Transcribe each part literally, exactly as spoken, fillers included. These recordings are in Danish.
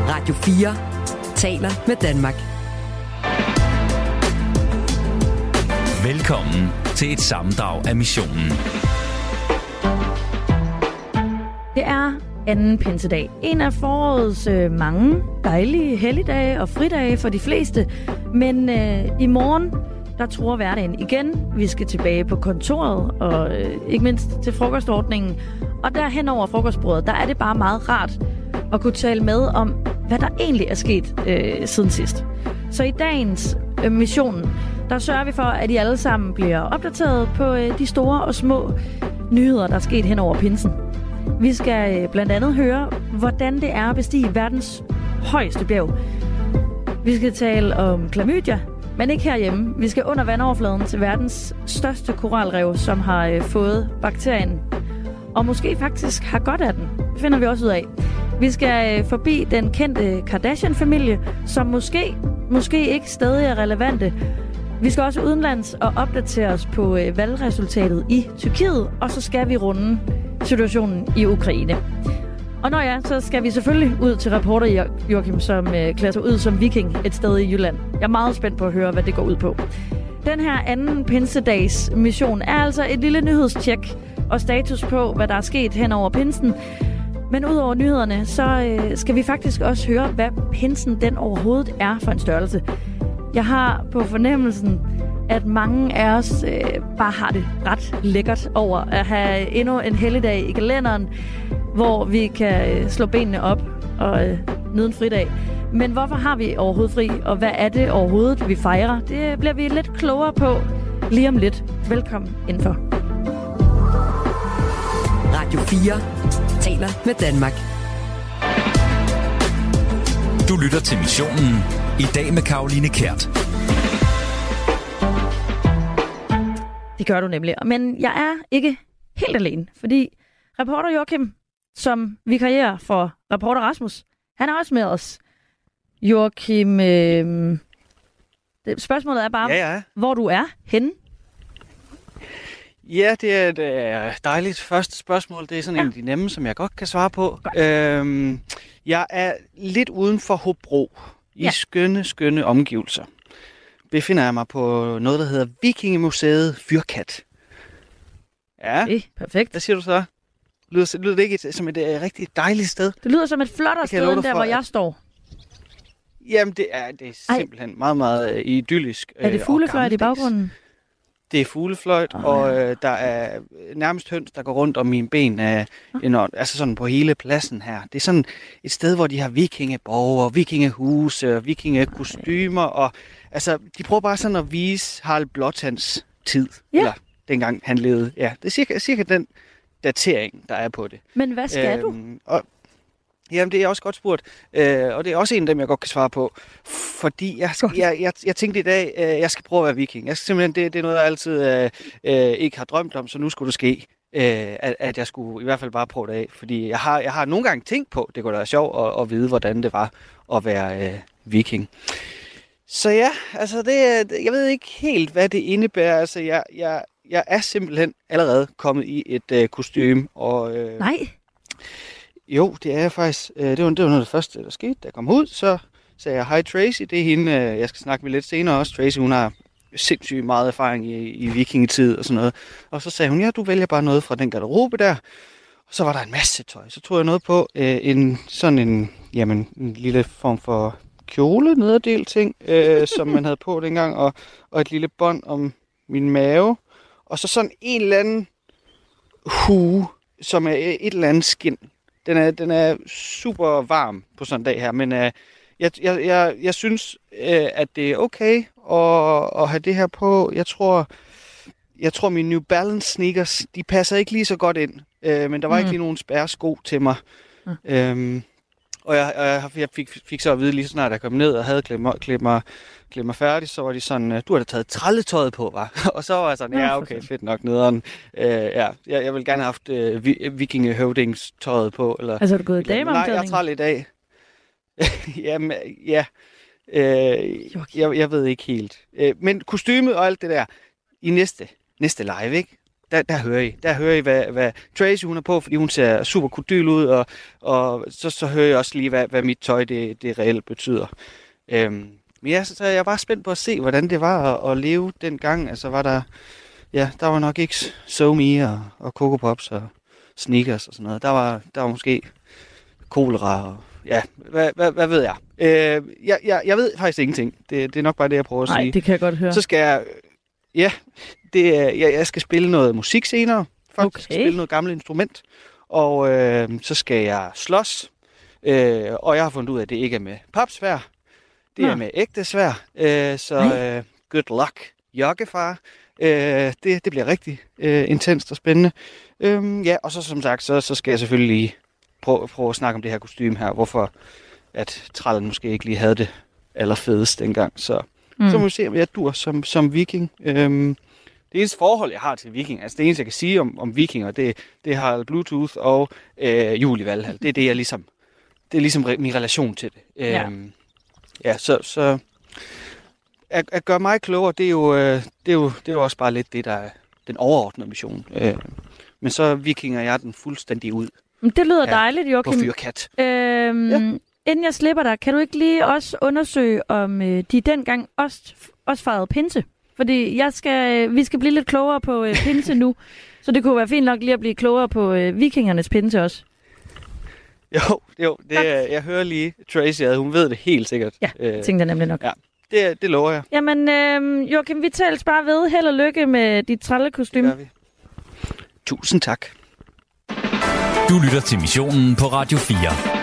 Radio fire taler med Danmark. Velkommen til et sammendrag af missionen. Det er anden pinsedag. En af forårets øh, mange dejlige helligdage og fridage for de fleste. Men øh, i morgen, der tror hverdagen igen. Vi skal tilbage på kontoret og øh, ikke mindst til frokostordningen. Og der hen over frokostbordet, der er det bare meget rart at kunne tale med om, hvad der egentlig er sket øh, siden sidst. Så i dagens øh, mission, der sørger vi for, at I alle sammen bliver opdateret på øh, de store og små nyheder, der er sket hen over pinsen. Vi skal øh, blandt andet høre, hvordan det er at bestige verdens højeste bjerg. Vi skal tale om klamydia, men ikke herhjemme. Vi skal under vandoverfladen til verdens største koralrev, som har øh, fået bakterien, og måske faktisk har godt af den. Det finder vi også ud af. Vi skal øh, forbi den kendte Kardashian-familie, som måske, måske ikke stadig er relevante. Vi skal også udenlands og opdatere os på øh, valgresultatet i Tyrkiet, og så skal vi runde situationen i Ukraine. Og når ja, så skal vi selvfølgelig ud til reporter Joachim, som øh, klæder sig ud som viking et sted i Jylland. Jeg er meget spændt på at høre, hvad det går ud på. Den her anden pinsedags mission er altså et lille nyhedstjek og status på, hvad der er sket hen over pinsen. Men udover nyhederne, så øh, skal vi faktisk også høre, hvad pinsen den overhovedet er for en størrelse. Jeg har på fornemmelsen, at mange af os øh, bare har det ret lækkert over at have endnu en helligdag i kalenderen, hvor vi kan øh, slå benene op og øh, nyde en fridag. Men hvorfor har vi overhovedet fri, og hvad er det overhovedet, vi fejrer? Det bliver vi lidt klogere på lige om lidt. Velkommen indenfor. Radio fire taler med Danmark. Du lytter til missionen. I dag med Caroline Kjært. Det gør du nemlig. Men jeg er ikke helt alene, fordi reporter Joachim, som vikarierer for reporter Rasmus, han er også med os. Joachim, øh, det, spørgsmålet er bare, ja, ja. hvor du er henne? Ja, det er et øh, dejligt første spørgsmål. Det er sådan ja. en af de nemme, som jeg godt kan svare på. Øhm, jeg er lidt uden for Hobro, i ja. skønne, skønne omgivelser. Befinder jeg mig på noget, der hedder Vikingemuseet Fyrkat. Ja, okay, perfekt. Hvad siger du så? Lyder, lyder det ikke som et uh, rigtig dejligt sted? Det lyder som et flottere sted, end der, hvor jeg står. Jamen, det er, det er simpelthen Ej. meget, meget uh, idyllisk. Er det fuglefløjt i baggrunden? Det er fuglefløjt, oh, og øh, der er nærmest høns, der går rundt om mine ben, øh, oh. altså sådan på hele pladsen her. Det er sådan et sted, hvor de har vikingeborger, vikingehuse, vikingekostymer, og altså, de prøver bare sådan at vise Harald Blåtands tid, yeah. eller dengang han levede. Ja, det er cirka, cirka den datering, der er på det. Men hvad skal øhm, du? Og, jamen, det er også godt spurgt, øh, og det er også en af dem, jeg godt kan svare på, fordi jeg, jeg, jeg, jeg tænkte i dag, øh, jeg skal prøve at være viking. Jeg skal simpelthen, det, det er noget, jeg altid øh, øh, ikke har drømt om, så nu skulle det ske, øh, at, at jeg skulle i hvert fald bare prøve det af, fordi jeg har, jeg har nogle gange tænkt på, det kunne da være sjovt at, at vide, hvordan det var at være øh, viking. Så ja, altså det, jeg ved ikke helt, hvad det indebærer. Altså jeg, jeg, jeg er simpelthen allerede kommet i et øh, kostume. Og, øh, Nej. Jo, det er jeg faktisk. Øh, det, var, det var noget af det første, der skete, da jeg kom ud. Så sagde jeg, hej Tracy, det er hende, øh, jeg skal snakke med lidt senere også. Tracy, hun har sindssygt meget erfaring i, i vikingetid og sådan noget. Og så sagde hun, ja, du vælger bare noget fra den garderobe der. Og så var der en masse tøj. Så tog jeg noget på, øh, en sådan en, jamen, en lille form for kjole, nederdel ting, øh, som man havde på dengang, og, og et lille bånd om min mave. Og så sådan en eller anden hue, som er et eller andet skin. Den er, den er super varm på sådan en dag her, men øh, jeg, jeg, jeg, jeg synes, øh, at det er okay at, at have det her på. Jeg tror, jeg tror mine New Balance sneakers, de passer ikke lige så godt ind, øh, men der var mm. ikke lige nogen spærresko til mig. Mm. Øhm, og jeg, jeg, jeg fik, fik så at vide lige så snart jeg kom ned og havde klædt mig, klædt mig, klædt mig færdig, så var de sådan, du har da taget trælletøjet på, hva'? Og så var jeg sådan, ja okay, fedt nok nederen. Øh, ja, jeg, jeg ville gerne have haft øh, vikingehøvdingstøjet på. Eller, altså er du gået i dameomklædning? Nej, jeg er træl i dag. Jamen, ja. Øh, jeg, jeg ved ikke helt. Øh, men kostymet og alt det der, i næste, næste live, ikke? der, der hører I. Der hører I, hvad, hvad Tracy hun er på, fordi hun ser super kodyl ud, og, og så, så hører jeg også lige, hvad, hvad mit tøj det, det reelt betyder. Øhm, men ja, så er jeg bare spændt på at se, hvordan det var at, at leve dengang. Altså var der, ja, der var nok ikke SoMe og, og Coco Pops og sneakers og sådan noget. Der var, der var måske kolera og ja, hvad, hvad, hvad ved jeg? Øh, jeg, jeg? Jeg ved faktisk ingenting. Det, det er nok bare det, jeg prøver at Nej, sige. det kan jeg godt høre. Så skal jeg, ja, det, jeg, jeg skal spille noget musik senere. Faktisk Okay. spille noget gammelt instrument. Og øh, så skal jeg slås. Øh, og jeg har fundet ud af, at det ikke er med papsvær. Det Nå. er med ægte svær. Øh, så øh, good luck, joggefar. Øh, det, det bliver rigtig øh, intenst og spændende. Øh, ja, og så som sagt, så, så skal jeg selvfølgelig lige prøve, prøve at snakke om det her kostume her. Hvorfor at trællen måske ikke lige havde det allerfedest dengang. Så, mm. så må vi se, om jeg dur som, som viking. Øhm, det eneste forhold, jeg har til viking, altså det eneste, jeg kan sige om, om vikinger, det, det har Bluetooth og øh, jul i Valhall. Det er det, jeg ligesom, det er ligesom min relation til det. Ja. Øhm, ja, så, så at, at gøre mig klogere, det er, jo, øh, det, er jo, det er jo også bare lidt det, der er den overordnede mission. Øh, men så vikinger jeg den fuldstændig ud. Det lyder Ja, dejligt, på Joachim. fyrkat. Øhm, Ja. Inden jeg slipper dig, kan du ikke lige også undersøge, om øh, de dengang også, også fejrede pinse? Fordi jeg skal, vi skal blive lidt klogere på øh, pinse nu, så det kunne være fint nok lige at blive klogere på øh, vikingernes pinse også. Jo, jo det, er- jeg hører lige Tracy, at hun ved det helt sikkert. Ja, Øh, det tænkte jeg nemlig nok. ja. det, det lover jeg. Jamen, øh, Joachim, vi tales bare ved. Held og lykke med dit trællekostyme. Gør vi. Tusind tak. Du lytter til Missionen på Radio fire.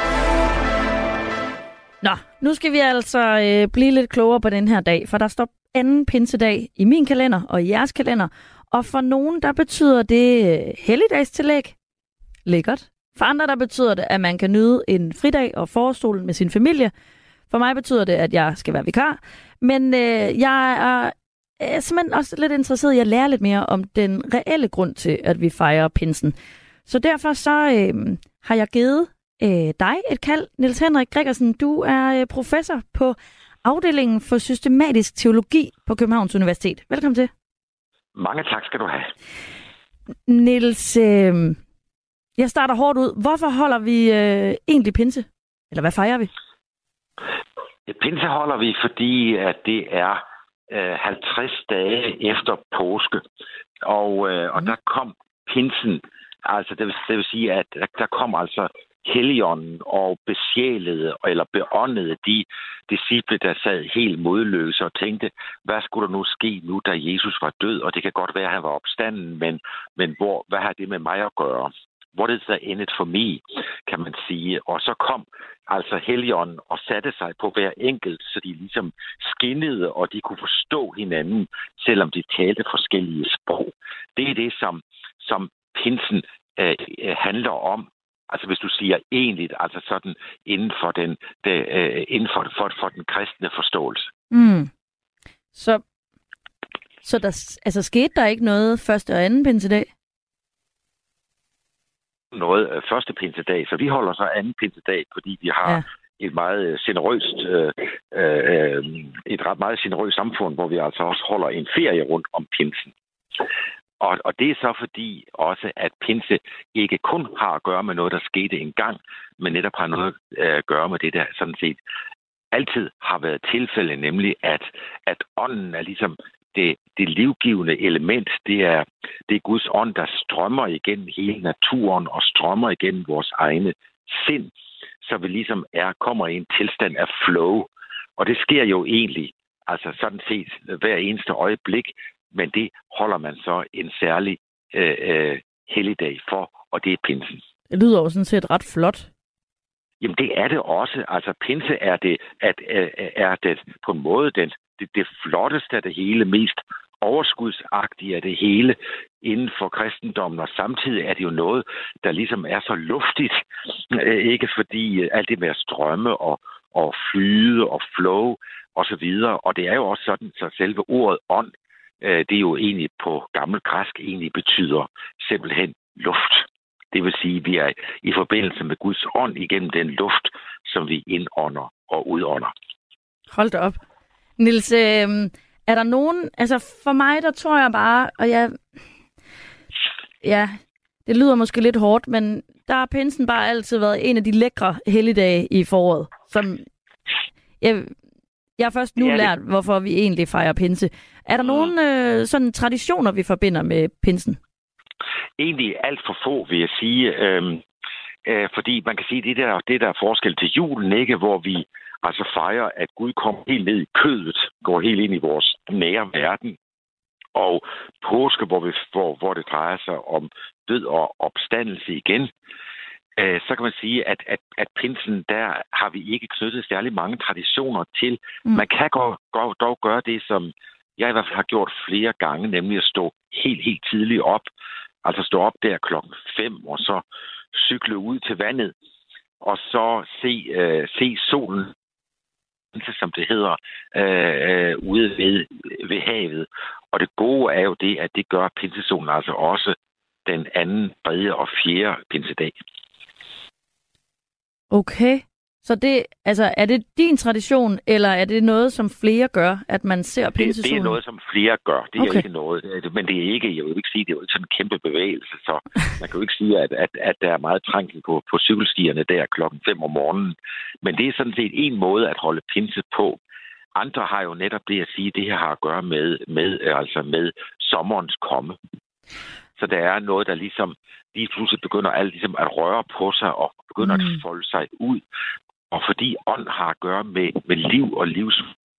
Nå, nu skal vi altså øh, blive lidt klogere på den her dag, for der står anden pinsedag i min kalender og i jeres kalender. Og for nogen, der betyder det øh, helligdagstillæg. Lækkert. For andre, der betyder det, at man kan nyde en fridag og forstolen med sin familie. For mig betyder det, at jeg skal være vikar. Men øh, jeg er øh, simpelthen også lidt interesseret i at lære lidt mere om den reelle grund til, at vi fejrer pinsen. Så derfor så øh, har jeg givet øh, dig et kald, Niels Henrik Gregersen. Du er øh, professor på afdelingen for systematisk teologi på Københavns Universitet. Velkommen til. Mange tak skal du have. Niels, øh, jeg starter hårdt ud. Hvorfor holder vi øh, egentlig pinse? Eller hvad fejrer vi? Pinse holder vi, fordi at det er øh, halvtreds dage efter påske. Og, øh, og der kom pinsen, altså det vil, det vil sige, at der, der kom altså Helligånden og besjælede eller beåndede de disciple, der sad helt modløse og tænkte, hvad skulle der nu ske nu, da Jesus var død? Og det kan godt være, at han var opstanden, men, men hvor, hvad har det med mig at gøre? What is the in it for me, kan man sige. Og så kom altså Helligånden og satte sig på hver enkelt, så de ligesom skinnede, og de kunne forstå hinanden, selvom de talte forskellige sprog. Det er det, som, som pinsen øh, handler om. Altså hvis du siger egentligt, altså sådan inden for den, det, øh, inden for, for, for den kristne forståelse. Mm. Så, så der, altså, skete der ikke noget første og anden pinsedag? Noget øh, første pinsedag, så vi holder så anden pinsedag, fordi vi har ja. et meget generøst, øh, øh, et ret meget generøst samfund, hvor vi altså også holder en ferie rundt om pinsen. Og, og det er så fordi også, at pinse ikke kun har at gøre med noget, der skete engang, men netop har noget at gøre med det, der sådan set altid har været tilfælde, nemlig at, at ånden er ligesom det, det livgivende element. Det er, det er Guds ånd, der strømmer igennem hele naturen og strømmer igennem vores egne sind, så vi ligesom er, kommer i en tilstand af flow. Og det sker jo egentlig, altså sådan set hver eneste øjeblik, men det holder man så en særlig øh, øh, helligdag for, og det er pinsen. Det lyder jo sådan set ret flot. Jamen det er det også. Altså pinse er det, at, øh, er det på en måde den, det, det flotteste af det hele, mest overskudsagtige af det hele inden for kristendommen, og samtidig er det jo noget, der ligesom er så luftigt, øh, ikke fordi øh, alt det med at strømme og, og flyde og flow og så videre, og det er jo også sådan, så selve ordet ånd, det er jo egentlig på gammel græsk egentlig betyder simpelthen luft. Det vil sige, at vi er i forbindelse med Guds ånd igennem den luft, som vi indånder og udånder. Hold da op. Niels, øh, er der nogen... Altså for mig, der tror jeg bare, og jeg... ja, det lyder måske lidt hårdt, men der har pinsen bare altid været en af de lækre helligdage i foråret, som jeg, jeg har først nu lært, hvorfor vi egentlig fejrer pinse. Er der mm. nogle øh, sådan traditioner, vi forbinder med pinsen? Egentlig alt for få, vil jeg sige. Øhm, øh, fordi man kan sige, det der, det der er forskel til julen, ikke, hvor vi altså fejrer, at Gud kommer helt ned i kødet, går helt ind i vores nære verden. Og påske, hvor, vi, hvor, hvor det drejer sig om død og opstandelse igen, øh, så kan man sige, at, at, at pinsen, der har vi ikke knyttet særlig mange traditioner til. Mm. Man kan dog, dog gøre det, som jeg i hvert fald har gjort flere gange, nemlig at stå helt, helt tidligt op. Altså stå op der klokken fem, og så cykle ud til vandet, og så se, øh, se solen, som det hedder, øh, ude ved, ved havet. Og det gode er jo det, at det gør pinsesolen altså også den anden, tredje og fjerde pinsedag. Okay. Så det, altså, er det din tradition, eller er det noget, som flere gør, at man ser pinsesolen? Det, det er noget, som flere gør. Det okay. er ikke noget, men det er ikke, jeg vil ikke sige, det er jo ikke sådan en kæmpe bevægelse, så man kan jo ikke sige, at, at, at der er meget trængsel på, på cykelstierne der klokken fem om morgenen. Men det er sådan set en måde at holde pinse på. Andre har jo netop det at sige, at det her har at gøre med, med, altså med sommerens komme. Så der er noget, der ligesom lige pludselig begynder alt ligesom at røre på sig og begynder mm. at folde sig ud. Og fordi ånd har at gøre med, med liv og livs...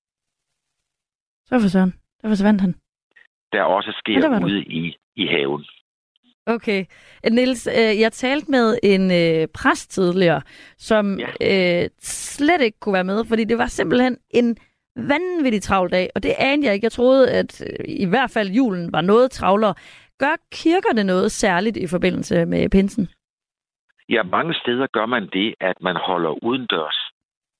Så forsvandt Der forsvandt han. Der også sker ja, ude i, i haven. Okay. Niels, øh, jeg talte med en øh, præst tidligere, som ja. øh, slet ikke kunne være med, fordi det var simpelthen en vanvittig travl dag, og det anede jeg ikke. Jeg troede, at øh, i hvert fald julen var noget travlere. Gør kirkerne noget særligt i forbindelse med pinsen? Ja, mange steder gør man det, at man holder udendørs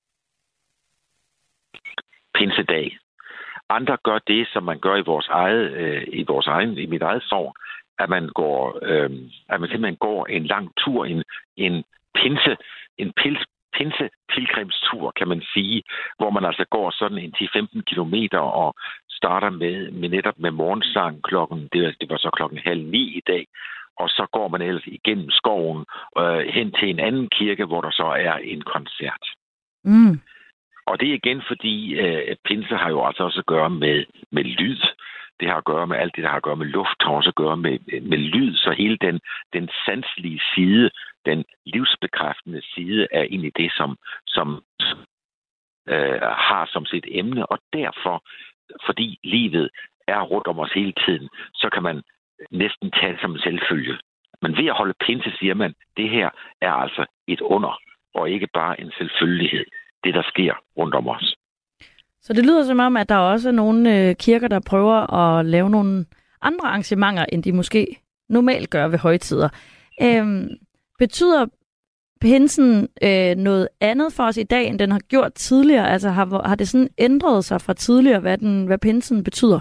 pinsedag. Andre gør det, som man gør i vores eget, øh, i vores egen, i mit eget sogn, at man går, øh, at man simpelthen går en lang tur, en, en pinse, en pils, pinse pilgrimstur, kan man sige, hvor man altså går sådan en ti til femten kilometer og starter med, med netop med morgensang klokken, det, det var så klokken halv ni i dag, og så går man ellers igennem skoven øh, hen til en anden kirke, hvor der så er en koncert. Mm. Og det er igen fordi, øh, pinse har jo altså også at gøre med, med lyd. Det har at gøre med alt det, der har at gøre med luft, har også at gøre med, med lyd. Så hele den, den sanselige side, den livsbekræftende side, er egentlig det, som, som øh, har som sit emne. Og derfor, fordi livet er rundt om os hele tiden, så kan man næsten tage det som en selvfølge. Men ved at holde pinse, siger man, det her er altså et under, og ikke bare en selvfølgelighed, det der sker rundt om os. Så det lyder som om, at der også er nogle øh, kirker, der prøver at lave nogle andre arrangementer, end de måske normalt gør ved højtider. Øhm, betyder pinsen øh, noget andet for os i dag, end den har gjort tidligere? Altså har, har det sådan ændret sig fra tidligere, hvad, den, hvad pinsen betyder?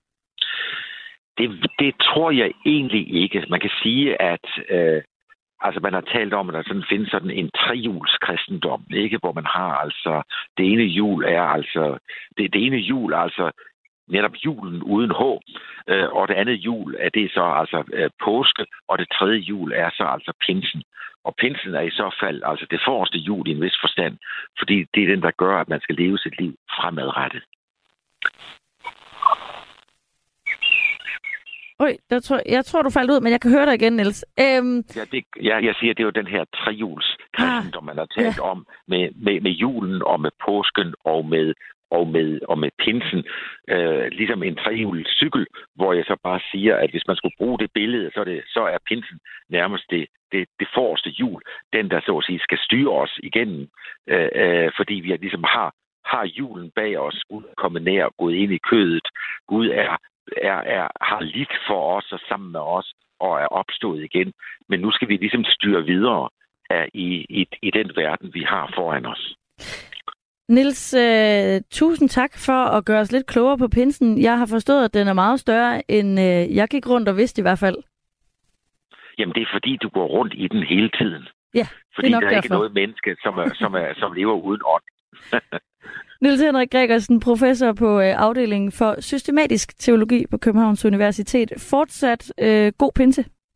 Det, det tror jeg egentlig ikke. Man kan sige, at øh, altså man har talt om, at der sådan findes sådan en trejuls kristendom, ikke, hvor man har altså det ene jul er altså det, det ene jul er altså netop julen uden H, øh, og det andet jul er det så altså øh, påske, og det tredje jul er så altså pinsen. Og pinsen er i så fald altså det forreste jul i en vis forstand, fordi det er den, der gør, at man skal leve sit liv fremadrettet. Oj, der tror, jeg tror, du faldt ud, men jeg kan høre dig igen, Niels. Øhm... Ja, det, ja, jeg siger, det er jo den her trejuls kristendom, man har talt ja. om med, med, med julen og med påsken og med, og med, og med pinsen. Øh, ligesom en trehjulet cykel, hvor jeg så bare siger, at hvis man skulle bruge det billede, så er, det, så er pinsen nærmest det, det, det forreste hjul, den der så at sige skal styre os igennem, øh, øh, fordi vi ligesom har, har julen bag os, Gud er kommet nær, gået ind i kødet, Gud er Er, er, har lidt for os og sammen med os og er opstået igen. Men nu skal vi ligesom styre videre af, i, i, i den verden, vi har foran os. Niels, øh, tusind tak for at gøre os lidt klogere på pinsen. Jeg har forstået, at den er meget større, end øh, jeg gik rundt og vidste i hvert fald. Jamen, det er fordi, du går rundt i den hele tiden. Ja, fordi det er nok der er derfor. ikke noget menneske, som, er, som, er, som lever uden ånd. Niels Henrik Gregersen, professor på øh, afdelingen for systematisk teologi på Københavns Universitet. Fortsat øh, god pinse.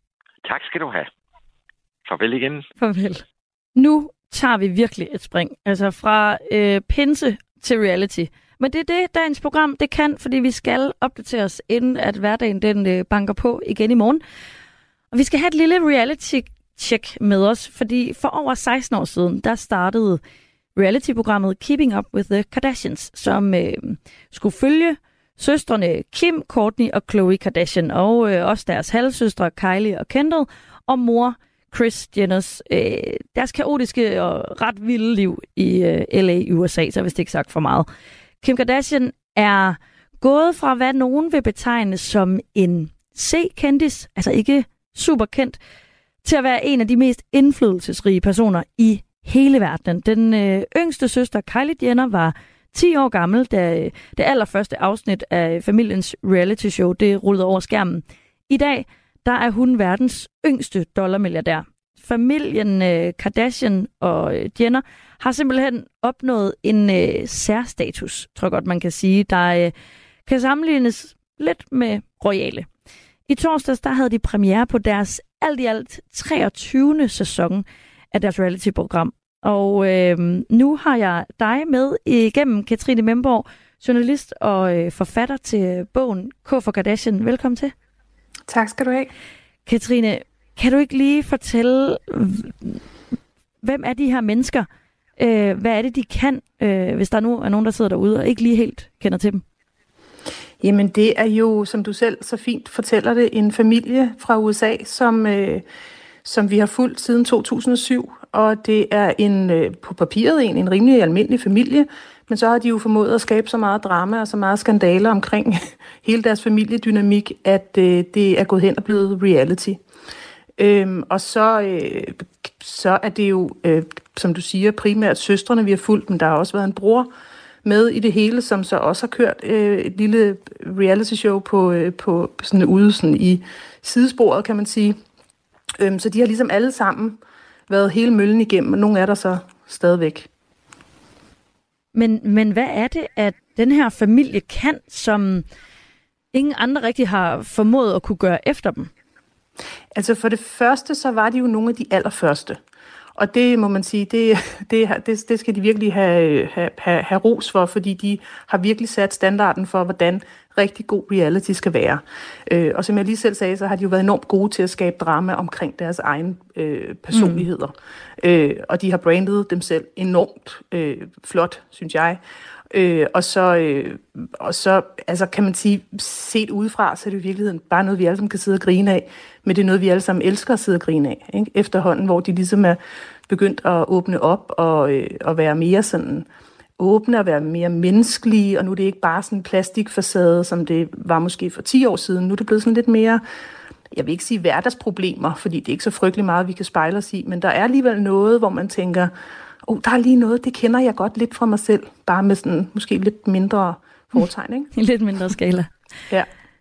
Tak skal du have. Farvel igen. Farvel. Nu tager vi virkelig et spring. Altså fra øh, pinse til reality. Men det er det, dagens program det kan, fordi vi skal opdatere os, inden at hverdagen den øh, banker på igen i morgen. Og vi skal have et lille reality-check med os, fordi for over seksten år siden, der startede reality-programmet Keeping Up with the Kardashians, som øh, skulle følge søstrene Kim, Kourtney og Khloe Kardashian, og øh, også deres halvsøstre Kylie og Kendall, og mor Kris Jenners, øh, deres kaotiske og ret vilde liv i øh, L A i U S A, så hvis det ikke sagt for meget. Kim Kardashian er gået fra, hvad nogen vil betegne som en C-kendis, altså ikke super kendt, til at være en af de mest indflydelsesrige personer i hele verdenen. Den øh, yngste søster, Kylie Jenner, var ti år gammel, da det allerførste afsnit af familiens reality show, det rullede over skærmen. I dag, der er hun verdens yngste dollarmilliardær. Familien øh, Kardashian og øh, Jenner har simpelthen opnået en øh, særstatus, tror jeg godt, man kan sige, der øh, kan sammenlignes lidt med royale. I torsdags, der havde de premiere på deres alt i alt treogtyvende sæson af deres reality-program. Og øh, nu har jeg dig med igennem, Katrine Memborg, journalist og øh, forfatter til bogen K for Kardashian. Velkommen til. Tak skal du have. Katrine, kan du ikke lige fortælle, hvem er de her mennesker? Øh, hvad er det, de kan, øh, hvis der nu er nogen, der sidder derude og ikke lige helt kender til dem? Jamen det er jo, som du selv så fint fortæller det, en familie fra U S A, som, øh, som vi har fulgt siden to tusind og syv. Og det er en øh, på papiret en, en rimelig almindelig familie, men så har de jo formået at skabe så meget drama og så meget skandaler omkring hele deres familiedynamik, at øh, det er gået hen og blevet reality. Øhm, og så, øh, så er det jo, øh, som du siger, primært søstrene, vi har fulgt, men der har også været en bror med i det hele, som så også har kørt øh, et lille reality show på, øh, på sådan ude sådan i sidesporet, kan man sige. Øhm, så de har ligesom alle sammen været hele møllen igennem, og nogle er der så stadigvæk. Men, men hvad er det, at den her familie kan, som ingen andre rigtig har formået at kunne gøre efter dem? Altså for det første, så var de jo nogle af de allerførste. Og det må man sige, det, det, det, det skal de virkelig have, have, have, have ros for, fordi de har virkelig sat standarden for, hvordan rigtig god reality skal være. Øh, og som jeg lige selv sagde, så har de jo været enormt gode til at skabe drama omkring deres egne øh, personligheder. Mm. Øh, og de har brandet dem selv enormt øh, flot, synes jeg. Øh, og så, øh, og så altså kan man sige, set udefra, så er det i virkeligheden bare noget, vi alle sammen kan sidde og grine af, men det er noget, vi alle sammen elsker at sidde og grine af, ikke? Efterhånden, hvor de ligesom er begyndt at åbne op og, øh, og være mere sådan åbne og være mere menneskelige, og nu er det ikke bare sådan en plastikfacade, som det var måske for ti år siden. Nu er det blevet sådan lidt mere, jeg vil ikke sige hverdagsproblemer, fordi det er ikke så frygtelig meget, vi kan spejle os i, men der er alligevel noget, hvor man tænker, oh, der er lige noget, det kender jeg godt lidt fra mig selv, bare med sådan måske lidt mindre foretegn, ikke? I lidt mindre skala. Ja.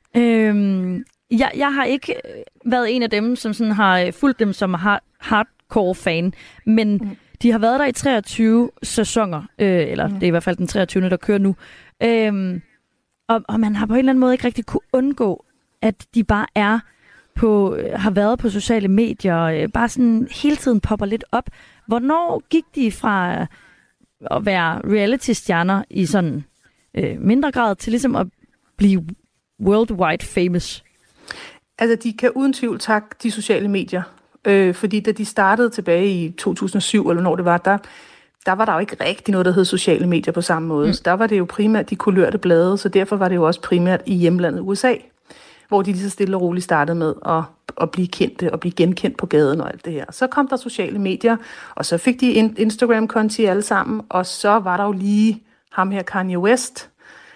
Øhm, jeg, jeg har ikke været en af dem, som sådan har fulgt dem som hard, hardcore fan, men mm. de har været der i treogtyve sæsoner, øh, eller mm. det er i hvert fald den treogtyvende, der kører nu. Øhm, og, og man har på en eller anden måde ikke rigtig kunne undgå, at de bare er på, har været på sociale medier, øh, bare sådan hele tiden popper lidt op. Hvornår gik de fra at være reality-stjerner i sådan øh, mindre grad til ligesom at blive worldwide famous? Altså, de kan uden tvivl takke de sociale medier. Øh, fordi da de startede tilbage i to tusind og syv, eller når det var, der, der var der jo ikke rigtig noget, der hed sociale medier på samme måde. Mm. Så der var det jo primært de kulørte blade, så derfor var det jo også primært i hjemlandet U S A, hvor de lige så stille og roligt startede med at, at blive kendte og blive genkendt på gaden og alt det her. Så kom der sociale medier, og så fik de Instagram-konti alle sammen, og så var der jo lige ham her, Kanye West,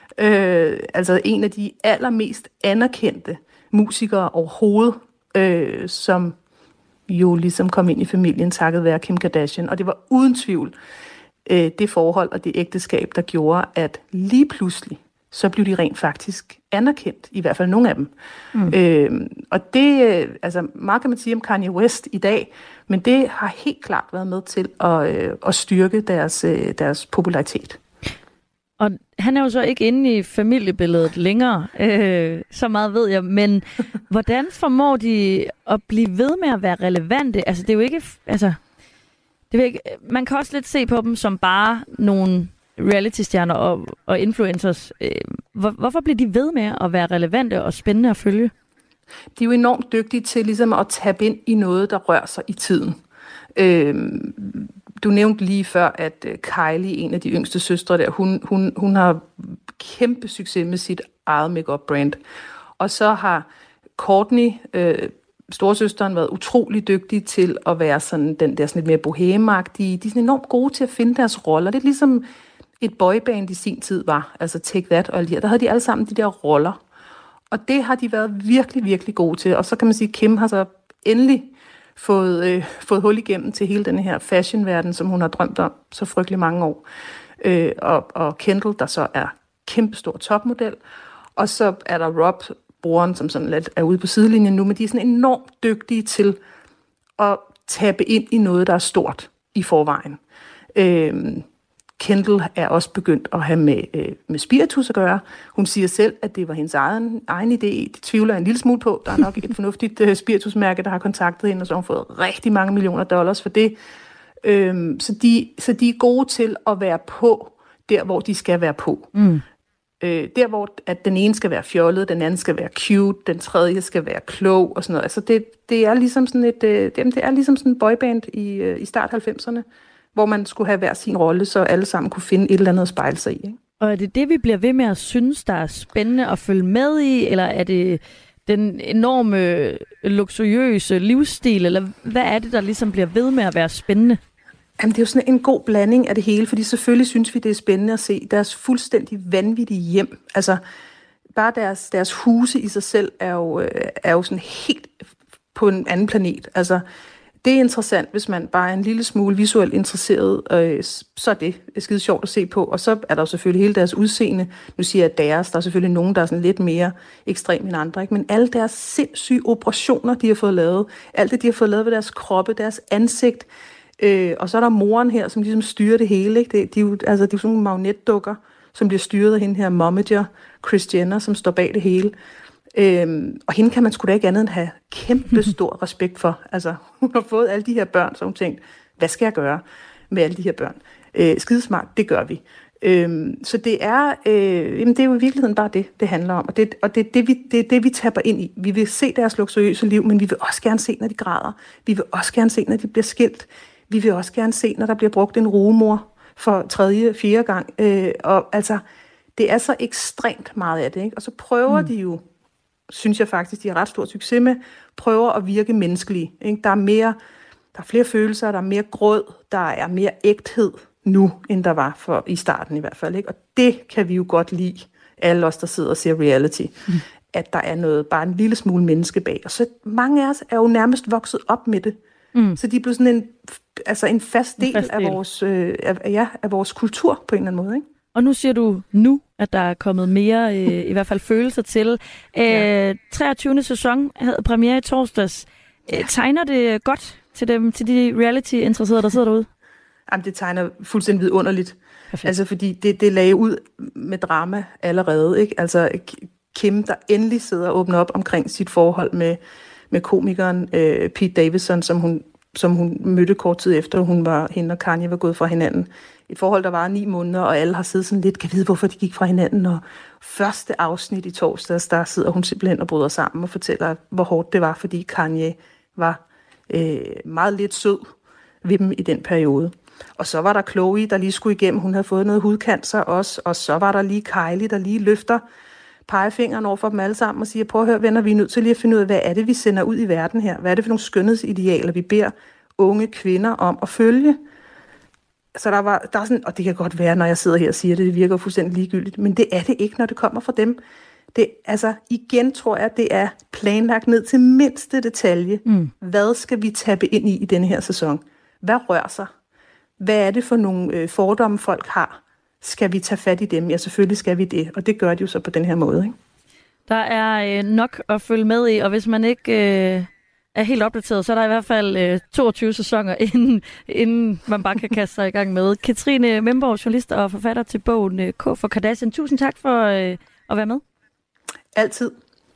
øh, altså en af de allermest anerkendte musikere overhovedet, øh, som jo ligesom kom ind i familien takket være Kim Kardashian. Og det var uden tvivl øh, det forhold og det ægteskab, der gjorde, at lige pludselig, så blev de rent faktisk anerkendt, i hvert fald nogle af dem. Mm. Øh, og det, altså meget kan man sige om Kanye West i dag, men det har helt klart været med til at, øh, at styrke deres, øh, deres popularitet. Og han er jo så ikke inde i familiebilledet længere, øh, så meget ved jeg, men hvordan formår de at blive ved med at være relevante? Altså, det er jo ikke... Altså, det er ikke man kan også lidt se på dem som bare nogle reality-stjerner og, og influencers. Øh, hvor, hvorfor bliver de ved med at være relevante og spændende at følge? De er jo enormt dygtige til ligesom at tabe ind i noget, der rører sig i tiden. Øh, Du nævnte lige før, at Kylie, en af de yngste søstre der, hun, hun, hun har kæmpe succes med sit eget make-up brand. Og så har Kourtney, øh, storesøsteren, været utrolig dygtig til at være sådan den der sådan lidt mere boheme-agtige. De er sådan enormt gode til at finde deres roller. Det er ligesom et boyband i sin tid var, altså Take That og alle de her. Der havde de alle sammen de der roller. Og det har de været virkelig, virkelig gode til. Og så kan man sige, at Kim har så endelig fået, øh, fået hul igennem til hele den her fashionverden, som hun har drømt om så frygtelig mange år. Øh, og, og Kendall, der så er kæmpestor topmodel. Og så er der Rob, broren, som sådan lidt er ude på sidelinjen nu, men de er sådan enormt dygtige til at tabe ind i noget, der er stort i forvejen. Øh, Kendall er også begyndt at have med, øh, med spiritus at gøre. Hun siger selv, at det var hendes egen, egen idé. Det tvivler jeg en lille smule på. Der er nok et fornuftigt øh, spiritusmærke, der har kontaktet hende, og så har hun fået rigtig mange millioner dollars for det. Øhm, så, de, så de er gode til at være på, der hvor de skal være på. Mm. Øh, der hvor at den ene skal være fjollet, den anden skal være cute, den tredje skal være klog og sådan noget. Altså det, det er ligesom sådan et, øh, det er ligesom sådan en boyband i, øh, i start halvfemserne, hvor man skulle have hver sin rolle, så alle sammen kunne finde et eller andet at spejle sig i. Ikke? Og er det det, vi bliver ved med at synes, der er spændende at følge med i, eller er det den enorme, luksuriøse livsstil, eller hvad er det, der ligesom bliver ved med at være spændende? Jamen, det er jo sådan en god blanding af det hele, fordi selvfølgelig synes vi, det er spændende at se deres fuldstændig vanvittige hjem. Altså, bare deres, deres huse i sig selv er jo, er jo sådan helt på en anden planet. Altså, det er interessant, hvis man bare er en lille smule visuelt interesseret, øh, så er det skide sjovt at se på. Og så er der jo selvfølgelig hele deres udseende. Nu siger jeg deres, der er selvfølgelig nogen, der er sådan lidt mere ekstrem end andre, ikke? Men alle deres sindssyge operationer, de har fået lavet, alt det, de har fået lavet ved deres kroppe, deres ansigt, øh, og så er der moren her, som ligesom styrer det hele, ikke? Det, de, er jo, altså, det er jo sådan nogle magnetdukker, som bliver styret af hende her momager, Kris Jenner, som står bag det hele. Øhm, og hende kan man sgu da ikke andet end have kæmpe stor respekt for. Altså, hun har fået alle de her børn, så hun tænkt, hvad skal jeg gøre med alle de her børn? Øh, skidesmart, det gør vi. Øhm, så det er, øh, jamen det er jo i virkeligheden bare det, det handler om. Og det, og det, er det, vi, det er det, vi tapper ind i. Vi vil se deres luksuriøse liv, men vi vil også gerne se, når de græder. Vi vil også gerne se, når de bliver skilt. Vi vil også gerne se, når der bliver brugt en rugemor for tredje, fjerde gang. Øh, og altså, det er så ekstremt meget af det, ikke? Og så prøver mm. de jo, synes jeg faktisk, de har ret stor succes med, prøver at virke menneskelige. Ikke? Der er mere, der er flere følelser, der er mere gråd, der er mere ægthed nu, end der var for i starten i hvert fald. Ikke? Og det kan vi jo godt lide, alle os, der sidder og ser reality, mm. at der er noget, bare en lille smule menneske bag. Og så mange af os er jo nærmest vokset op med det. Mm. Så de er blevet sådan en, altså en fast del, en fast del. Af, vores, øh, af, ja, af vores kultur på en eller anden måde, ikke? Og nu siger du nu, at der er kommet mere, øh, i hvert fald følelser til. Øh, ja. treogtyvende sæson havde premiere i torsdags. Øh, tegner det godt til dem, til de reality-interesserede, der sidder derude? Jamen, det tegner fuldstændig vidunderligt. Perfekt. Altså, fordi det, det lagde ud med drama allerede, ikke? Altså, Kim, der endelig sidder og åbner op omkring sit forhold med, med komikeren øh, Pete Davidson, som hun, som hun mødte kort tid efter, hun var, hende og Kanye var gået fra hinanden. Et forhold, der var ni måneder, og alle har siddet sådan lidt, kan vide, hvorfor de gik fra hinanden. Og første afsnit i torsdags, der sidder hun simpelthen og bryder sammen og fortæller, hvor hårdt det var, fordi Kanye var øh, meget lidt sød ved dem i den periode. Og så var der Khloe, der lige skulle igennem. Hun havde fået noget hudcancer også. Og så var der lige Kylie, der lige løfter pegefingeren over for dem alle sammen og siger, prøv at høre, venner, vi er nødt til lige at finde ud af, hvad er det, vi sender ud i verden her? Hvad er det for nogle skønhedsidealer, vi beder unge kvinder om at følge? Så der var, der er sådan, og det kan godt være, når jeg sidder her og siger det, det virker fuldstændig ligegyldigt, men det er det ikke, når det kommer fra dem. Det, altså, igen tror jeg, det er planlagt ned til mindste detalje. Mm. Hvad skal vi tappe ind i i denne her sæson? Hvad rører sig? Hvad er det for nogle øh, fordomme, folk har? Skal vi tage fat i dem? Ja, selvfølgelig skal vi det, og det gør de jo så på den her måde, ikke? Der er øh, nok at følge med i, og hvis man ikke... Øh er helt opdateret, så er der i hvert fald øh, toogtyve sæsoner, inden, inden man bare kan kaste sig i gang med. Katrine Memborg, journalist og forfatter til bogen øh, K for Kardashian. Tusind tak for øh, at være med. Altid.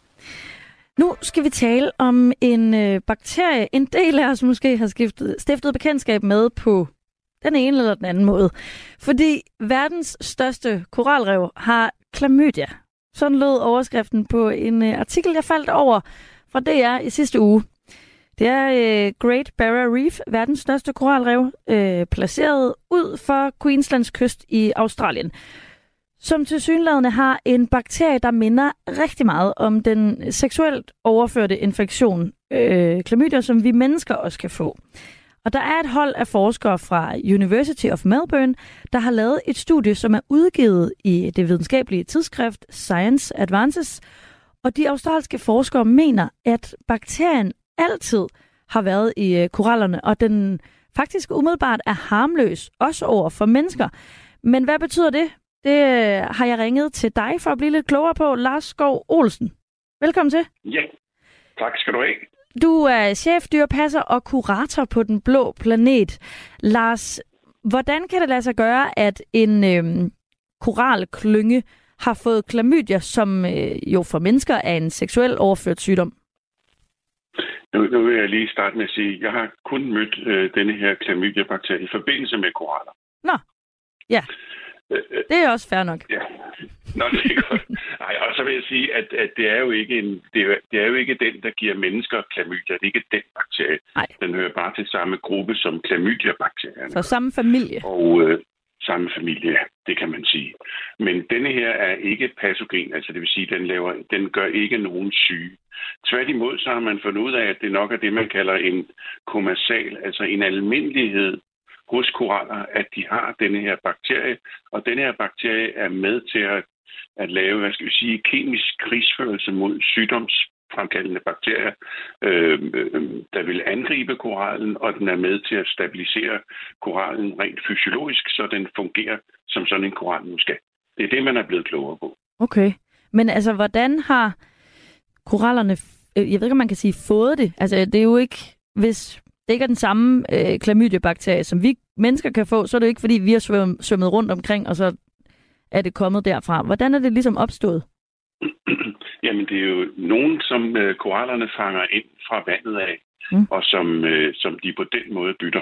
Nu skal vi tale om en øh, bakterie, en del af os måske har skiftet, stiftet bekendtskab med på den ene eller den anden måde. Fordi verdens største koralrev har klamydia. Sådan lød overskriften på en øh, artikel, jeg faldt over fra D R i sidste uge. Det er øh, Great Barrier Reef, verdens største koralrev, øh, placeret ud for Queenslands kyst i Australien, som tilsyneladende har en bakterie, der minder rigtig meget om den seksuelt overførte infektion, øh, klamydia, som vi mennesker også kan få. Og der er et hold af forskere fra University of Melbourne, der har lavet et studie, som er udgivet i det videnskabelige tidsskrift Science Advances. Og de australske forskere mener, at bakterien altid har været i korallerne, og den faktisk umiddelbart er harmløs, også over for mennesker. Men hvad betyder det? Det har jeg ringet til dig for at blive lidt klogere på. Lars Skov Olsen. Velkommen til. Ja, tak skal du have. Du er chefdyrpasser og kurator på Den Blå Planet. Lars, hvordan kan det lade sig gøre, at en øhm, koralklynge har fået klamydia, som øh, jo for mennesker er en seksuel overført sygdom? Nu, nu vil jeg lige starte med at sige, at jeg har kun mødt øh, denne her klamydia-bakterie i forbindelse med koraller. Nå, ja. Det er også fair nok. Ja, Nå, det er godt. Ej, og så vil jeg sige, at, at det, er jo ikke en, det, er, det er jo ikke den, der giver mennesker klamydia. Det er ikke den bakterie. Nej. Den hører bare til samme gruppe som klamydia-bakterierne. Så samme familie. Og øh, samme familie, det kan man sige. Men denne her er ikke patogen, altså det vil sige, den laver, den gør ikke nogen syge. Tværtimod så har man fundet ud af, at det nok er det, man kalder en kommersal, altså en almindelighed hos koraller, at de har denne her bakterie, og denne her bakterie er med til at, at lave, hvad skal vi sige, kemisk krigsførelse mod sygdomsfremkaldende bakterier, øh, øh, der vil angribe korallen, og den er med til at stabilisere korallen rent fysiologisk, så den fungerer som sådan en koral nu skal. Det er det, man er blevet klogere på. Okay, men altså, hvordan har korallerne, jeg ved ikke, om man kan sige, fået det? Altså, det er jo ikke, hvis det ikke er den samme øh, klamydia-bakterie, som vi mennesker kan få, så er det ikke, fordi vi har svømmet, svømmet rundt omkring, og så er det kommet derfra. Hvordan er det ligesom opstået? Jamen, det er jo nogen, som øh, korallerne fanger ind fra vandet af, mm. og som, øh, som de på den måde bytter.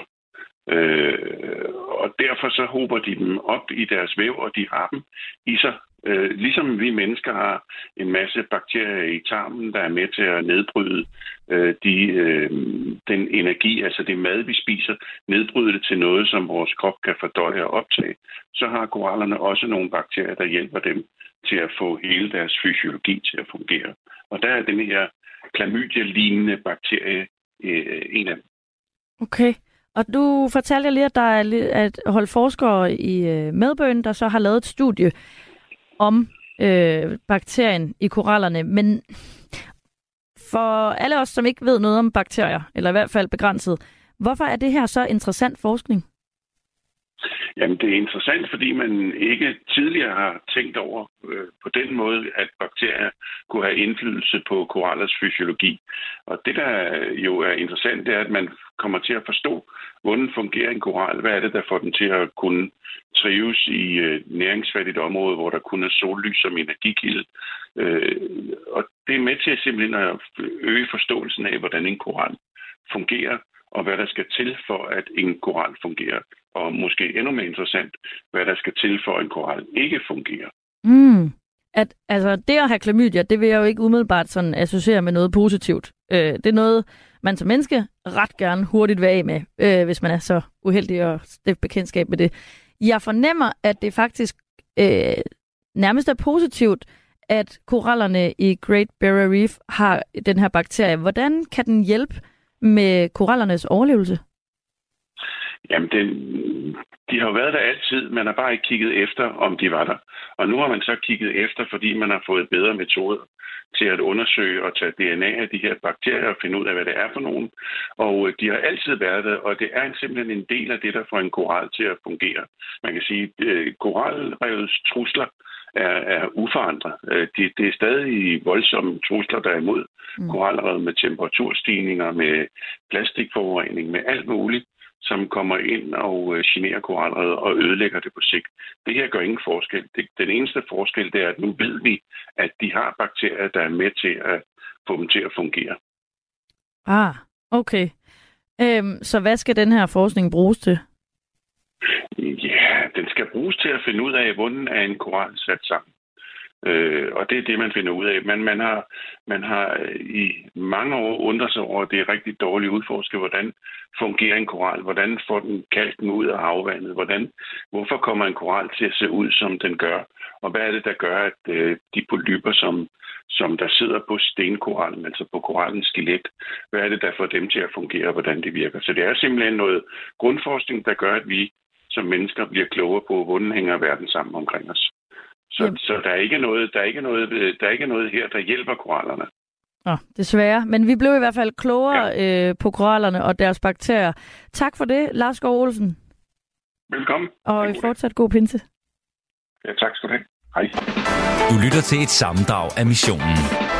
Øh, og derfor så hober de dem op i deres væv, og de har dem i sig. Øh, ligesom vi mennesker har en masse bakterier i tarmen, der er med til at nedbryde øh, de, øh, den energi, altså det mad, vi spiser, nedbryde det til noget, som vores krop kan fordøje og optage, så har korallerne også nogle bakterier, der hjælper dem til at få hele deres fysiologi til at fungere. Og der er den her klamydia-lignende bakterie øh, en af dem. Okay. Og du fortalte lige, at der er et hold forskere i Melbourne, der så har lavet et studie om øh, bakterien i korallerne. Men for alle os, som ikke ved noget om bakterier, eller i hvert fald begrænset, hvorfor er det her så interessant forskning? Jamen, det er interessant, fordi man ikke tidligere har tænkt over øh, på den måde, at bakterier kunne have indflydelse på korallers fysiologi. Og det, der jo er interessant, det er, at man kommer til at forstå, hvordan fungerer en koral. Hvad er det, der får den til at kunne trives i øh, næringsfattigt område, hvor der kun er sollys som energikilde. Øh, og det er med til simpelthen at øge forståelsen af, hvordan en koral fungerer, og hvad der skal til for, at en koral fungerer. Og måske endnu mere interessant, hvad der skal til for, at en koral ikke fungerer. Mm. At, altså, det at have klamydia, det vil jeg jo ikke umiddelbart sådan associere med noget positivt. Øh, det er noget, man som menneske ret gerne hurtigt vil af med, øh, hvis man er så uheldig at stifte bekendtskab med det. Jeg fornemmer, at det faktisk øh, nærmest er positivt, at korallerne i Great Barrier Reef har den her bakterie. Hvordan kan den hjælpe med korallernes overlevelse? Jamen, den, de har jo været der altid. Man har bare ikke kigget efter, om de var der. Og nu har man så kigget efter, fordi man har fået bedre metoder til at undersøge og tage D N A af de her bakterier og finde ud af, hvad det er for nogen. Og de har altid været der, og det er simpelthen en del af det, der får en koral til at fungere. Man kan sige, at koralrevets trusler er, er uforandret. Det, det er stadig voldsomme trusler, der er imod mm. koralrevet med temperaturstigninger, med plastikforurening, med alt muligt, som kommer ind og generer koralrevet og ødelægger det på sigt. Det her gør ingen forskel. Det, den eneste forskel, det er, at nu ved vi, at de har bakterier, der er med til at få dem til at fungere. Ah, okay. Øhm, så hvad skal den her forskning bruges til? Ja, den skal bruges til at finde ud af, hvordan er en koral sat sammen. Øh, og det er det, man finder ud af. Men man har, man har i mange år undret sig over, at det er rigtig dårligt udforsket, hvordan fungerer en koral, hvordan får den kalken ud af havvandet, hvordan, hvorfor kommer en koral til at se ud, som den gør, og hvad er det, der gør, at øh, de polypper, som, som der sidder på stenkorallen, altså på korallens skelet, hvad er det, der får dem til at fungere, og hvordan det virker. Så det er simpelthen noget grundforskning, der gør, at vi som mennesker bliver klogere på, hvordan hænger verden sammen omkring os. Så, yep. så der er ikke noget, der er ikke noget, der er ikke noget her, der hjælper korallerne. Åh, desværre. Men vi blev i hvert fald klogere ja. øh, på korallerne og deres bakterier. Tak for det, Lars Skov Olsen. Velkommen. Og god fortsat god pinse. Ja, tak skal du have. Hej. Du lytter til et sammendrag af missionen.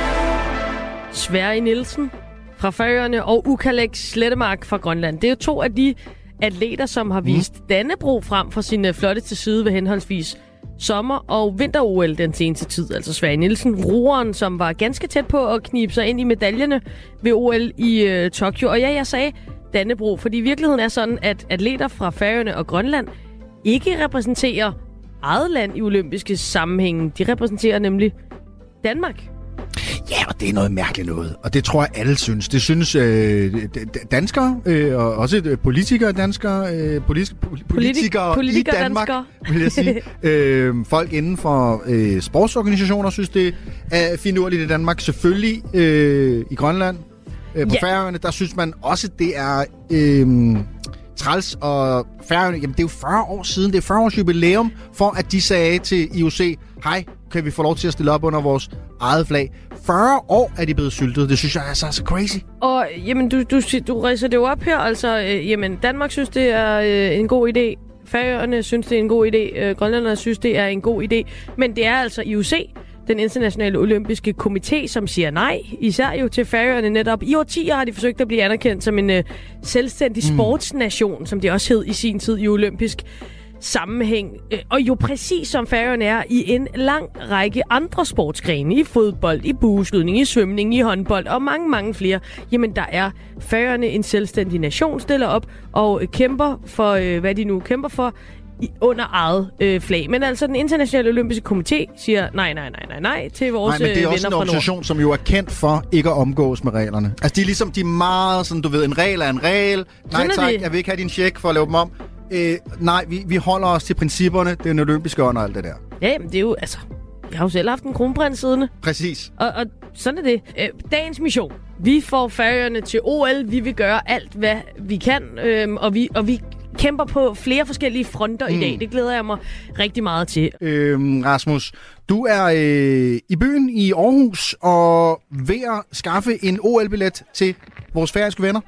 Sverre Nielsen fra Færøerne og Ukaleq Slettemark fra Grønland. Det er jo to af de atleter, som har vist mm. Dannebrog frem for sin flotte til side ved henholdsvis sommer- og vinter-O L den seneste tid. Altså Sverre Nielsen, roeren, som var ganske tæt på at knibe sig ind i medaljerne ved O L i øh, Tokyo. Og ja, jeg sagde Dannebrog, fordi virkeligheden er sådan, at atleter fra Færøerne og Grønland ikke repræsenterer eget land i olympiske sammenhænge. De repræsenterer nemlig Danmark. Ja, og det er noget mærkeligt noget. Og det tror jeg, alle synes. Det synes øh, danskere, øh, og også politikere danskere, øh, politisk, po- politikere Politik- i Danmark, vil jeg sige. øh, folk inden for øh, sportsorganisationer synes, det er finurligt i Danmark. Selvfølgelig øh, i Grønland, øh, på ja. Færøerne, der synes man også, det er øh, træls. Og Færøerne, jamen det er jo fyrre år siden, det er fyrre års jubilæum, for at de sagde til I O C, hej, kan vi få lov til at stille op under vores eget flag. fyrre år er de blevet syltet. Det synes jeg er så, så crazy. Og jamen, du, du, du ridser det jo op her. Altså, øh, jamen, Danmark synes, det er øh, en god idé. Færøerne synes, det er en god idé. Øh, Grønlanderne synes, det er en god idé. Men det er altså I O C, den internationale olympiske komité, som siger nej. Især jo til Færøerne netop. I årtier har de forsøgt at blive anerkendt som en øh, selvstændig mm. sportsnation, som det også hed i sin tid i olympisk sammenhæng, og jo præcis som Færøerne er i en lang række andre sportsgrene, i fodbold, i bueskydning, i svømning, i håndbold og mange, mange flere. Jamen, der er Færøerne en selvstændig nation, stiller op og kæmper for, øh, hvad de nu kæmper for, i, under eget øh, flag. Men altså, den internationale olympiske komité siger nej, nej, nej, nej, nej til vores venner fra Nord. Nej, men det er også en organisation, som jo er kendt for ikke at omgås med reglerne. Altså, de er ligesom, de er meget sådan, du ved, en regel er en regel. Nej tak, jeg vil ikke have din check for at lave dem om. Øh, nej, vi, vi holder os til principperne. Det er den olympiske ånd og alt det der. Ja, men det er jo, altså... Jeg har jo selv haft en kronprins siddende. Præcis. Og, og sådan er det. Øh, dagens mission. Vi får Færøerne til O L. Vi vil gøre alt, hvad vi kan. Øh, og, vi, og vi kæmper på flere forskellige fronter mm. i dag. Det glæder jeg mig rigtig meget til. Øhm, Rasmus, du er øh, i byen i Aarhus og ved at skaffe en O L-billet til vores færøske venner.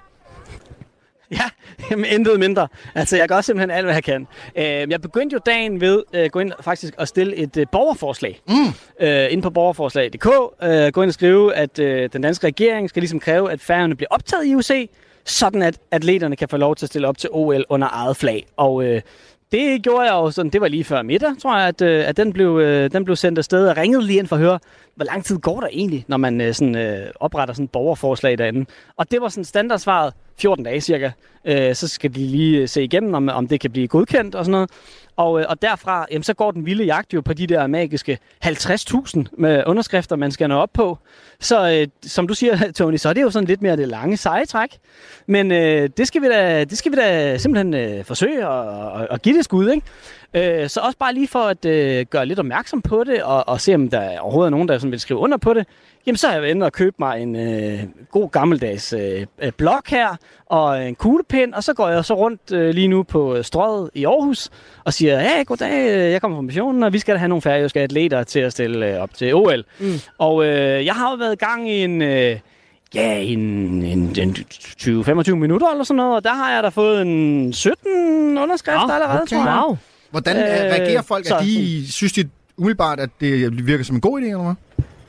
Ja, jamen, intet mindre. Altså, jeg gør simpelthen alt, hvad jeg kan. Øh, jeg begyndte jo dagen ved at øh, gå ind faktisk og stille et øh, borgerforslag. Mm. Øh, inde på borgerforslag punktum d k. Øh, gå ind og skrive, at øh, den danske regering skal ligesom kræve, at Færøerne bliver optaget i I O C, sådan at atleterne kan få lov til at stille op til O L under eget flag. Og øh, det gjorde jeg jo sådan, det var lige før middag, tror jeg, at, øh, at den, blev, øh, den blev sendt afsted og ringede lige ind for at høre, hvor lang tid går der egentlig, når man øh, sådan, øh, opretter sådan et borgerforslag derinde. Og det var sådan standardsvaret, fjorten dage cirka. Øh, så skal de lige se igennem, om, om det kan blive godkendt og sådan noget. Og, øh, og derfra, jamen, så går den vilde jagt jo på de der magiske halvtreds tusind med underskrifter, man skal nå op på. Så øh, som du siger, Tony, så er det jo sådan lidt mere det lange seje træk. Men øh, det, skal vi da, det skal vi da simpelthen øh, forsøge at, at give det skud, ikke? Øh, så også bare lige for at øh, gøre lidt opmærksom på det, og, og se om der overhovedet er nogen, der sådan vil skrive under på det, jamen så har jeg været at købe mig en øh, god gammeldags øh, blok her, og en kuglepind, og så går jeg så rundt øh, lige nu på Strøget i Aarhus, og siger, hey, goddag, jeg kommer fra missionen, og vi skal da have nogle færøske atleter til at stille øh, op til O L. Mm. Og øh, jeg har jo været i gang i en... Øh, Ja, en, en, en tyve til femogtyve minutter eller sådan noget, og der har jeg da fået en sytten underskrifter oh, allerede, okay. tror jeg. Wow. Hvordan øh, reagerer folk? Så, at de synes, de umiddelbart, at det virker som en god idé, eller hvad?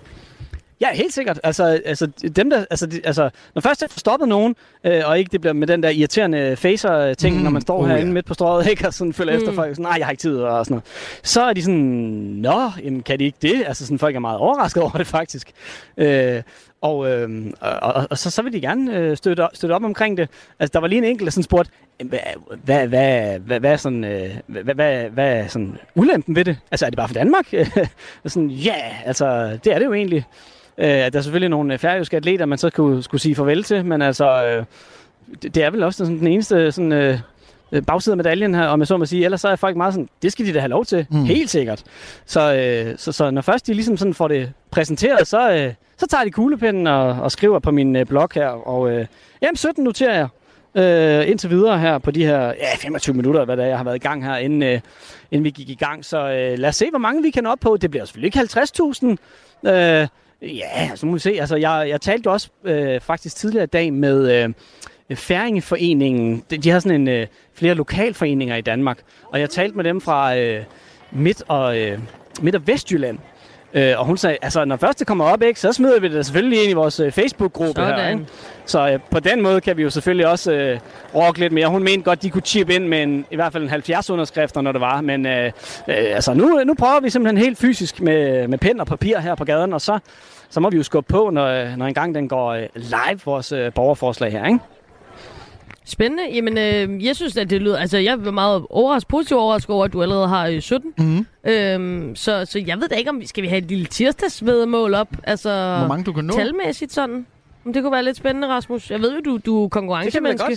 Ja, helt sikkert. Altså, altså dem der, altså, de, altså når først jeg får stoppet nogen, øh, og ikke det bliver med den der irriterende facer-ting, mm, når man står oh, herinde ja. midt på strøget, ikke, og sådan følger mm. efter folk, sådan, nej, jeg har ikke tid, og sådan noget. Så er de sådan, nå, jamen, kan de ikke det? Altså, sådan, folk er meget overrasket over det, faktisk. Øh, og, øh, og, og, og så, så vil de gerne øh, støtte, støtte op omkring det. Altså, der var lige en enkelt, der sådan spurgte, hvad, hvad, hvad, hvad, hvad er sådan, øh, hvad, hvad, hvad er sådan ulempen ved det? Altså, er det bare for Danmark? Sådan, ja, yeah, altså, det er det jo egentlig. Uh, der er selvfølgelig nogle færøske atleter, man så skulle, skulle sige farvel til, men altså, uh, det, det er vel også sådan, den eneste sådan, uh, bagside af medaljen her, om jeg så må sige. Ellers så er folk meget sådan, det skal de da have lov til, mm. helt sikkert. Så, uh, så, så når først de ligesom sådan får det præsenteret, så, uh, så tager de kuglepinden og, og skriver på min uh, blog her, og uh, jamen sytten noterer jeg uh, indtil videre her på de her ja, femogtyve minutter, hvad der jeg har været i gang her, inden, uh, inden vi gik i gang. Så uh, lad os se, hvor mange vi kan op på. Det bliver selvfølgelig ikke halvtreds tusind. Uh, Ja, så må vi se. Altså, jeg, jeg talte også øh, faktisk tidligere i dag med øh, Færingeforeningen. De, de har sådan en øh, flere lokalforeninger i Danmark, og jeg talte med dem fra øh, Midt- og, øh, Midt- og Vestjylland. Øh, og hun sagde, altså når først det kommer op, ikke, så smider vi det selvfølgelig ind i vores øh, Facebook-gruppe Sådan. her. Ikke? Så øh, på den måde kan vi jo selvfølgelig også øh, rokke lidt mere. Hun mente godt, de kunne chip ind med en, i hvert fald en halvfjerds underskrifter, når det var. Men øh, øh, altså nu, nu prøver vi simpelthen helt fysisk med, med pen og papir her på gaden, og så, så må vi jo skubbe på, når, når engang den går øh, live, vores øh, borgerforslag her, ikke? Spændende. Jamen, øh, jeg synes, at det lyder... Altså, jeg er meget overrasket, positivt overrasket over, at du allerede har øh, sytten. Mm-hmm. Øhm, så, så jeg ved da ikke, om vi skal vi have et lille tirsdagsvedmål op. Altså, hvor mange du kan nå? Talmæssigt sådan. Det kunne være lidt spændende, Rasmus. Jeg ved jo, du, du er konkurrencemenneske.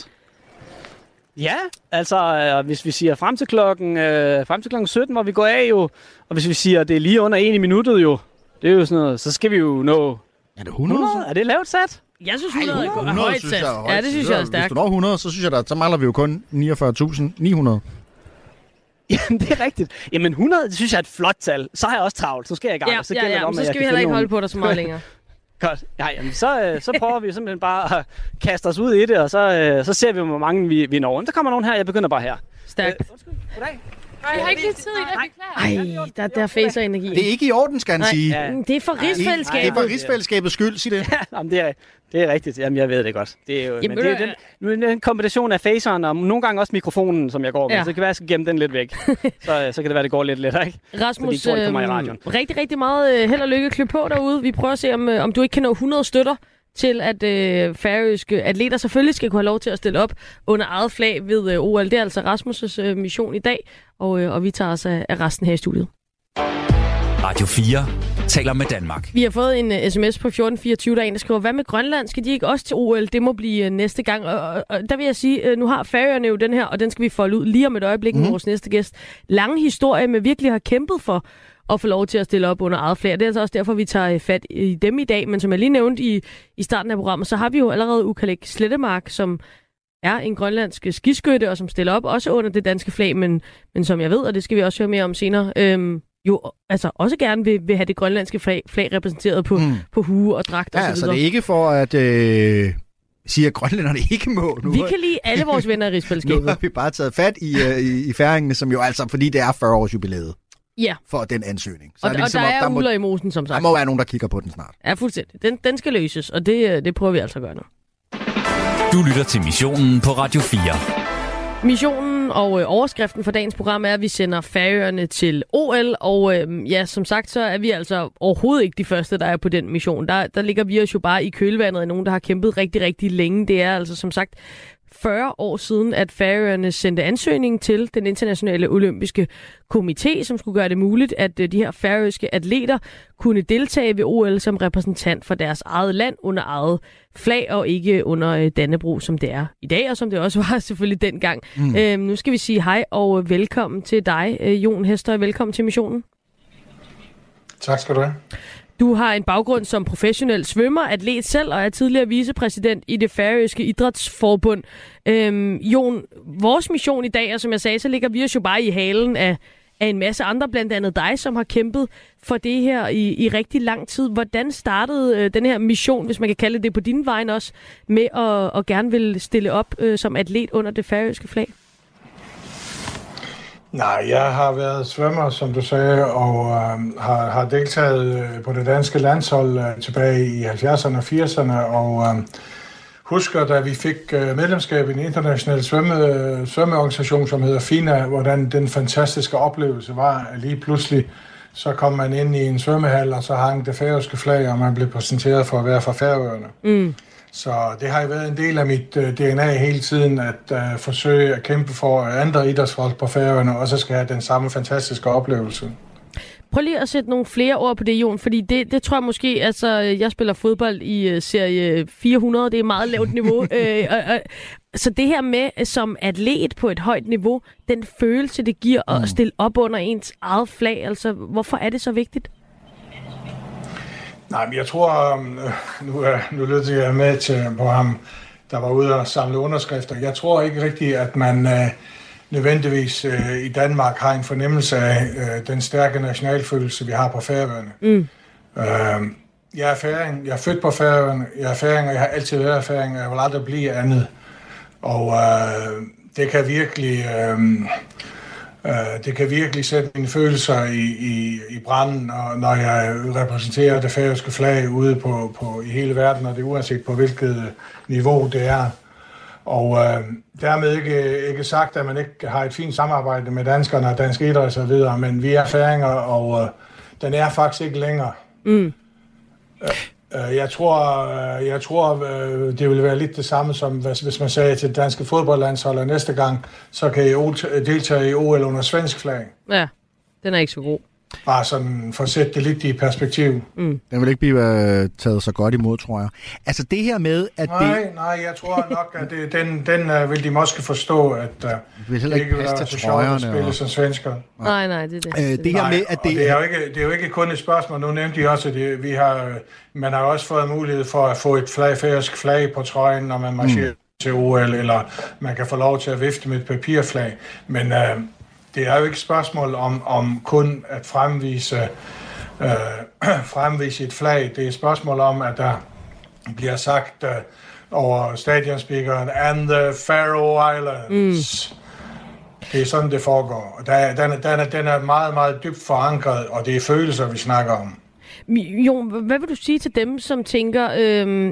Ja, altså, øh, hvis vi siger frem til klokken, øh, frem til klokken sytten, hvor vi går af jo, og hvis vi siger, at det er lige under en i minuttet jo, det er jo sådan noget, så skal vi jo nå... Er det hundrede? hundrede? Er det lavt sat? Jeg synes, hundrede er hundrede, højt sat. Ja, det synes jeg er stærkt. Hvis du når hundrede, så synes jeg, at så mangler vi jo kun niogfyrre tusind ni hundrede. Jamen, det er rigtigt. Jamen, hundrede, det synes jeg er et flot tal. Så har jeg også travlt. Så skal jeg i gang. Ja, så ja, ja, om, så skal vi heller ikke holde på dig så meget længere. Godt. Ja, jamen, så, så prøver vi simpelthen bare at kaste os ud i det, og så, så ser vi, hvor mange vi, vi når. Der kommer nogen her. Jeg begynder bare her. Stærkt. Øh, undskyld. Goddag. Jeg har ikke lidt tid i det, beklager. Ej, der, der er facer-energi. Det er ikke i orden, skal han Nej, sige. Ja. Det er for rigsfællesskabet. Det er for rigsfællesskabets skyld, sig det. Ja, jamen, det, er, det er rigtigt. Jamen, jeg ved det godt. Det er jo, Jamen, men det er den, den kombination af faceren og nogle gange også mikrofonen, som jeg går med. Ja. Så det kan være, at jeg skal gemme den lidt væk. så, så kan det være, det går lidt lettere, ikke? Rasmus, tror, øh, rigtig, rigtig meget held og lykke. Kløb på derude. Vi prøver at se, om, om du ikke kan nå hundrede støtter til, at øh, færøske atleter selvfølgelig skal kunne have lov til at stille op under eget flag ved øh, O L. Det er altså Rasmus' øh, mission i dag, og, øh, og vi tager os af, af resten her i studiet. Radio fire taler med Danmark. Vi har fået en uh, sms på fjorten fireogtyve, der er en, der skriver, hvad med Grønland? Skal de ikke også til O L? Det må blive uh, næste gang. Og, og, og der vil jeg sige, uh, nu har Færøerne jo den her, og den skal vi folde ud lige om et øjeblik med mm. vores næste gæst. Lange historie, men virkelig har kæmpet for at få lov til at stille op under eget flag. Det er altså også derfor, vi tager fat i dem i dag. Men som jeg lige nævnte i, i starten af programmet, så har vi jo allerede Ukaleq Slettemark, som er en grønlandsk skiskytte, og som stiller op også under det danske flag, men, men som jeg ved, og det skal vi også høre mere om senere, øhm, jo altså også gerne vil, vil have det grønlandske flag, flag repræsenteret på, mm. på hue og dragt ja, og så videre. Altså det er ikke for at øh, sige, at grønlænderne ikke må. Nu, vi kan lide alle vores venner i rigsfællesskabet. Nu har vi bare taget fat i, uh, i, i færingene, som jo altså, fordi det er fyrre års jubilæet. Ja. For den ansøgning. Så og, er det ligesom, og der er uler i mosen, som sagt. Der må være nogen, der kigger på den snart. Ja, fuldstændig. Den, den skal løses, og det, det prøver vi altså at gøre nu. Du lytter til Missionen på Radio fire. Missionen og øh, overskriften for dagens program er, at vi sender Færøerne til O L, og øh, ja, som sagt, så er vi altså overhovedet ikke de første, der er på den mission. Der, der ligger vi os jo bare i kølvandet af nogen, der har kæmpet rigtig, rigtig længe. Det er altså som sagt fyrre år siden, at Færøerne sendte ansøgning til den internationale olympiske komité, som skulle gøre det muligt, at de her færøske atleter kunne deltage ved O L som repræsentant for deres eget land under eget flag, og ikke under Dannebrog, som det er i dag, og som det også var selvfølgelig dengang. Mm. Øhm, nu skal vi sige hej og velkommen til dig, Jon Hester. Velkommen til missionen. Tak skal du have. Du har en baggrund som professionel svømmer, atlet selv, og er tidligere vicepræsident i det færøske idrætsforbund. Øhm, Jon, vores mission i dag, og som jeg sagde, så ligger vi os jo bare i halen af, af en masse andre, blandt andet dig, som har kæmpet for det her i, i rigtig lang tid. Hvordan startede øh, den her mission, hvis man kan kalde det på din vegne også, med at, at gerne vil stille op øh, som atlet under det færøske flag? Nej, jeg har været svømmer, som du sagde, og øh, har, har deltaget øh, på det danske landshold øh, tilbage i halvfjerdserne og firserne, og øh, husker, da vi fik øh, medlemskab i en international svømme, svømmeorganisation, som hedder FINA, hvordan den fantastiske oplevelse var, at lige pludselig så kom man ind i en svømmehal, og så hang det færøske flag, og man blev præsenteret for at være fra Færøerne. Mm. Så det har jo været en del af mit uh, D N A hele tiden, at uh, forsøge at kæmpe for, at andre idrætsfolk på Færøerne også skal have den samme fantastiske oplevelse. Prøv lige at sætte nogle flere ord på det, Jon, fordi det, det tror jeg måske, altså jeg spiller fodbold i uh, serie fire hundrede, det er meget lavt niveau. øh, og, og, så det her med som atlet på et højt niveau, den følelse, det giver mm. at stille op under ens eget flag, altså hvorfor er det så vigtigt? Nej, men jeg tror, nu, nu lyttede jeg med til på ham, der var ude og samle underskrifter. Jeg tror ikke rigtigt, at man øh, nødvendigvis øh, i Danmark har en fornemmelse af øh, den stærke nationalfølelse, vi har på Færøerne. Mm. Øh, jeg er færing, jeg er født på Færøerne, jeg er færing, og jeg har altid været færing, og jeg vil aldrig blive andet. Og øh, det kan virkelig... Øh, Uh, det kan virkelig sætte mine følelser i, i, i branden, og når jeg repræsenterer det færøske flag ude på, på, i hele verden, og det er uanset på hvilket niveau det er. Og uh, dermed ikke, ikke sagt, at man ikke har et fint samarbejde med danskerne og dansk idræt og så videre, men vi er færinger, og uh, den er faktisk ikke længere. Mm. Uh, Jeg tror, jeg tror, det vil være lidt det samme, som hvis man sagde til det danske fodboldlandshold, og næste gang, så kan I deltage i O L under svensk flag. Ja, den er ikke så god. Bare sådan for at sætte det lidt i perspektiv. Mm. Den vil ikke blive uh, taget så godt imod, tror jeg. Altså det her med, at nej, det... Nej, jeg tror nok, at det, den, den uh, vil de måske forstå, at uh, det vil heller ikke passe til trøjerne at spille og... som svensker. Nej, nej, det er det. Øh, det her nej, med, at det... det er jo ikke, det er jo ikke kun et spørgsmål. Nu nævnte de også, at det, vi har, man har også fået mulighed for at få et flag, færøsk flag på trøjen, når man marcherer mm. til O L, eller man kan få lov til at vifte med et papirflag. Men... Uh, Det er jo ikke et spørgsmål om, om kun at fremvise, øh, fremvise et flag. Det er et spørgsmål om, at der bliver sagt øh, over stadionspeakeren, and the Faroe Islands. Mm. Det er sådan, det foregår. Og der, den, den, er, den er meget, meget dybt forankret, og det er følelser, vi snakker om. Jon, hvad vil du sige til dem, som tænker... Øh...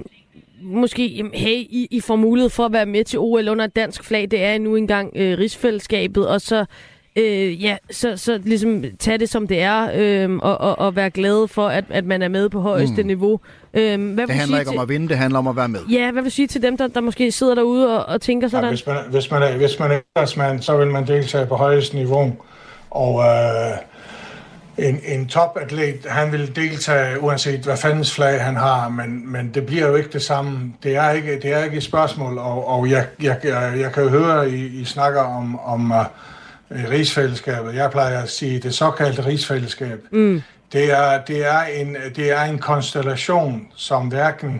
Måske, hey, I, I får mulighed for at være med til O L under et dansk flag. Det er nu engang øh, rigsfællesskabet, og så, øh, ja, så, så ligesom tage det som det er, øh, og, og, og være glade for, at, at man er med på højeste mm. niveau. Øh, hvad det handler ikke til... om at vinde, det handler om at være med. Ja, hvad vil du sige til dem, der, der måske sidder derude og, og tænker sådan? Ja, hvis man, hvis man er, hvis man er idrætsmand, så vil man deltage på højeste niveau, og... Øh, En, en topatlet, han vil deltage uanset hvad fandens flag han har, men, men det bliver jo ikke det samme. Det er ikke, det er ikke et spørgsmål, og, og jeg, jeg, jeg, jeg kan jo høre, at I, I snakker om, om uh, rigsfællesskabet. Jeg plejer at sige det såkaldte rigsfællesskab. Mm. Det, er, det, er en, det er en konstellation, som hverken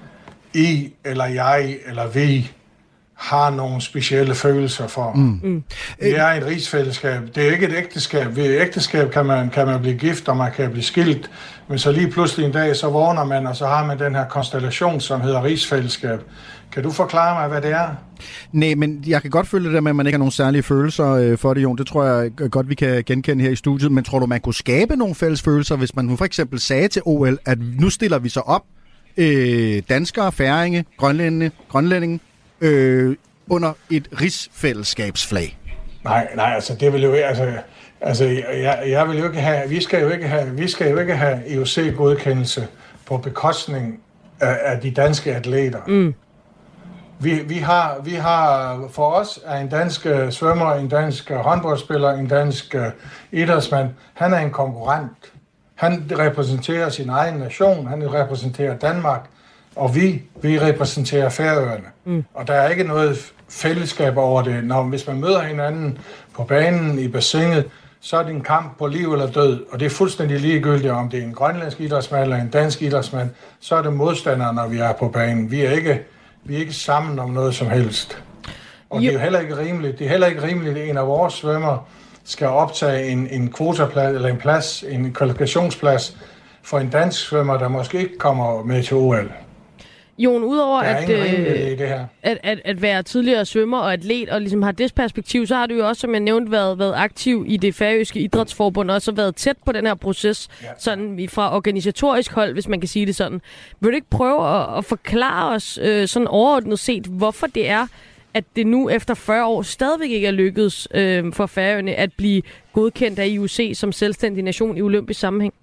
I eller jeg eller vi har nogle specielle følelser for. Mm. Mm. Det er et rigsfællesskab. Det er ikke et ægteskab. Ved et ægteskab kan man, kan man blive gift, og man kan blive skilt. Men så lige pludselig en dag, så vågner man, og så har man den her konstellation, som hedder rigsfællesskab. Kan du forklare mig, hvad det er? Nej, men jeg kan godt føle det der med, at man ikke har nogen særlige følelser øh, for det, Jon. Det tror jeg godt, vi kan genkende her i studiet. Men tror du, man kunne skabe nogle fælles følelser, hvis man nu for eksempel sagde til O L, at nu stiller vi så op øh, danskere, færinge, grønlændinge, grønlændinge, Øh, under et rigsfællesskabsflag? Nej, nej, altså det vil jo altså, altså jeg, jeg vil jo ikke have, vi skal jo ikke have, vi skal jo ikke have I O C-godkendelse på bekostning af, af de danske atleter. Mm. Vi, vi har, vi har for os er en dansk svømmer, en dansk håndboldspiller, en dansk uh, idrætsmand. Han er en konkurrent. Han repræsenterer sin egen nation. Han repræsenterer Danmark. Og vi, vi repræsenterer Færøerne. Mm. Og der er ikke noget fællesskab over det. Når, hvis man møder hinanden på banen, i bassinet, så er det en kamp på liv eller død. Og det er fuldstændig ligegyldigt, om det er en grønlandsk idrætsmand eller en dansk idrætsmand. Så er det modstandere, når vi er på banen. Vi er ikke, vi er ikke sammen om noget som helst. Og jo. Det er heller ikke rimeligt. Det er heller ikke rimeligt, at en af vores svømmer skal optage en, en kvotaplads eller en plads, en kvalifikationsplads for en dansk svømmer, der måske ikke kommer med til O L. Jon, udover at, øh, det her. At, at, at være tidligere svømmer og atlet, og ligesom har det perspektiv, så har du jo også, som jeg nævnte, været, været aktiv i det færøske idrætsforbund, og også været tæt på den her proces, ja. Sådan fra organisatorisk hold, hvis man kan sige det sådan. Vil du ikke prøve at, at forklare os øh, sådan overordnet set, hvorfor det er, at det nu efter fyrre år stadigvæk ikke er lykkedes øh, for Færøerne at blive godkendt af I O C som selvstændig nation i olympisk sammenhæng?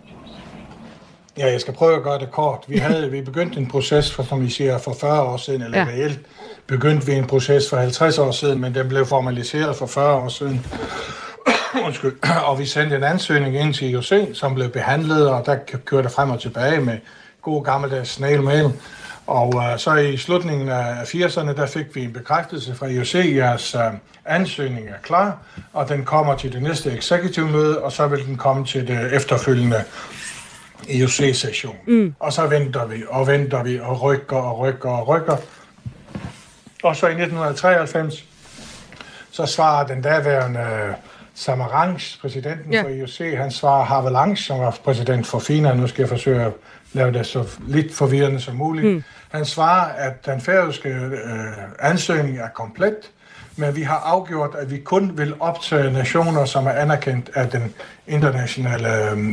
Ja, jeg skal prøve at gøre det kort. Vi havde vi begyndte en proces, for, som vi siger, for fyrre år siden, eller ja. reelt begyndte vi en proces for halvtreds år siden, men den blev formaliseret for fyrre år siden. Undskyld. Og vi sendte en ansøgning ind til I O C, som blev behandlet, og der kørte frem og tilbage med god gammeldags snail mail. Og uh, så i slutningen af firserne, der fik vi en bekræftelse fra I O C, jeres uh, ansøgning er klar, og den kommer til det næste executive møde, og så vil den komme til det efterfølgende I O C-session. Mm. Og så venter vi, og venter vi, og rykker, og rykker, og rykker. Og så i nitten treoghalvfems, så svarer den daværende Samaranch, præsidenten yeah. for I O C, han svarer Havelange, som var præsident for FINA, nu skal jeg forsøge at lave det så lidt forvirrende som muligt. Mm. Han svarer, at den færøske øh, ansøgning er komplet, men vi har afgjort, at vi kun vil optage nationer, som er anerkendt af den internationale,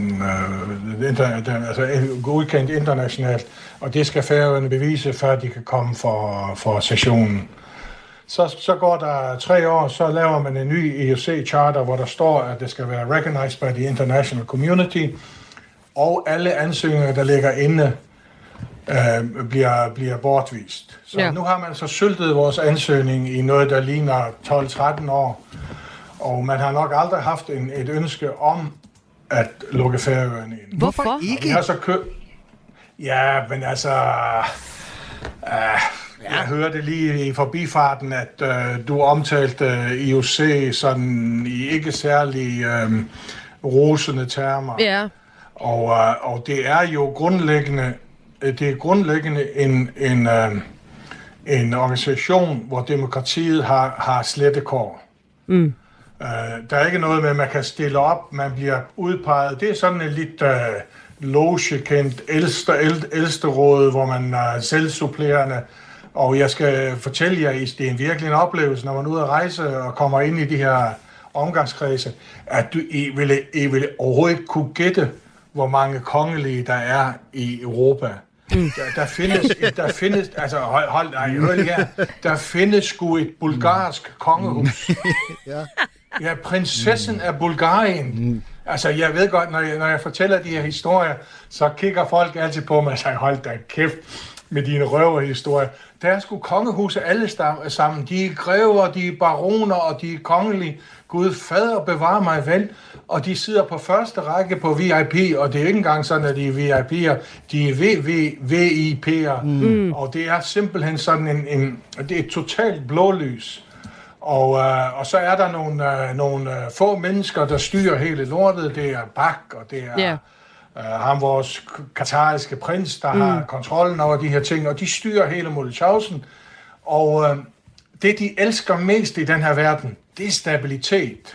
øh, inter, den, altså godkendt internationalt, og det skal Færøerne bevise, før de kan komme for, for sessionen. Så, så går der tre år, så laver man en ny I O C-charter, hvor der står, at det skal være recognized by the international community, og alle ansøgninger, der ligger inde, øh, bliver, bliver bortvist. Så ja. Nu har man så syltet vores ansøgning i noget, der ligner tolv tretten år, og man har nok aldrig haft en, et ønske om at lukke Færøerne ind. Hvorfor ikke? Vi har så kø... Ja, men altså... Øh, jeg hørte lige i forbifarten, at øh, du omtalte øh, I O C sådan i ikke særlig øh, rosende termer. Ja. Og, øh, og det er jo grundlæggende, det er grundlæggende en, en, øh, en organisation, hvor demokratiet har, har slettekår. Mm. Øh, der er ikke noget med, at man kan stille op, man bliver udpeget. Det er sådan en lidt øh, logekendt ældste, ældste råd, hvor man er selvsupplerende. Og jeg skal fortælle jer, at det er en virkelig en oplevelse, når man er ude at rejse og kommer ind i de her omgangskredse, at du, I, ville, I ville overhovedet ikke kunne gætte, hvor mange kongelige der er i Europa. Mm. Der, der findes, der findes, altså hold, hold nej, hør lige her, der findes sgu et bulgarsk kongehus. ja. ja, prinsessen af Bulgarien. Mm. Altså, jeg ved godt, når jeg, når jeg fortæller de her historier, så kigger folk altid på mig og siger, hold da kæft med dine røverhistorier. Der er sgu kongehuse alle sammen. De er grever, de er baroner, og de er kongelige. Gud fader bevarer mig vel. Og de sidder på første række på V I P, og det er ikke engang sådan, at de er V I P'er. De er V I P'er. Mm. Og det er simpelthen sådan en, en det er et totalt blålys. Og, øh, og så er der nogle, øh, nogle øh, få mennesker, der styrer hele lortet. Det er Bak, og det er... Yeah. Uh, ham vores katariske prins, der mm. har kontrollen over de her ting, og de styrer hele Molchausen. Og uh, det, de elsker mest i den her verden, det er stabilitet.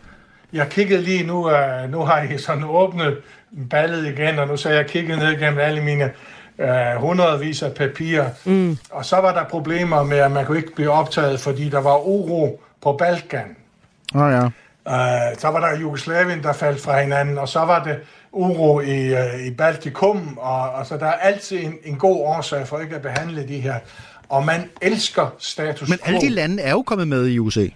Jeg kiggede lige nu, uh, nu har I sådan åbnet ballet igen, og nu så jeg kigget ned gennem alle mine uh, hundredvis af papirer. Mm. Og så var der problemer med, at man kunne ikke blive optaget, fordi der var uro på Balkan. Oh, ja. uh, så var der Jugoslavien, der faldt fra hinanden, og så var det uro i, uh, i Baltikum, og, og så der er altid en, en god årsag for ikke at behandle de her. Og man elsker status quo. Men alle de lande er jo kommet med i I O C.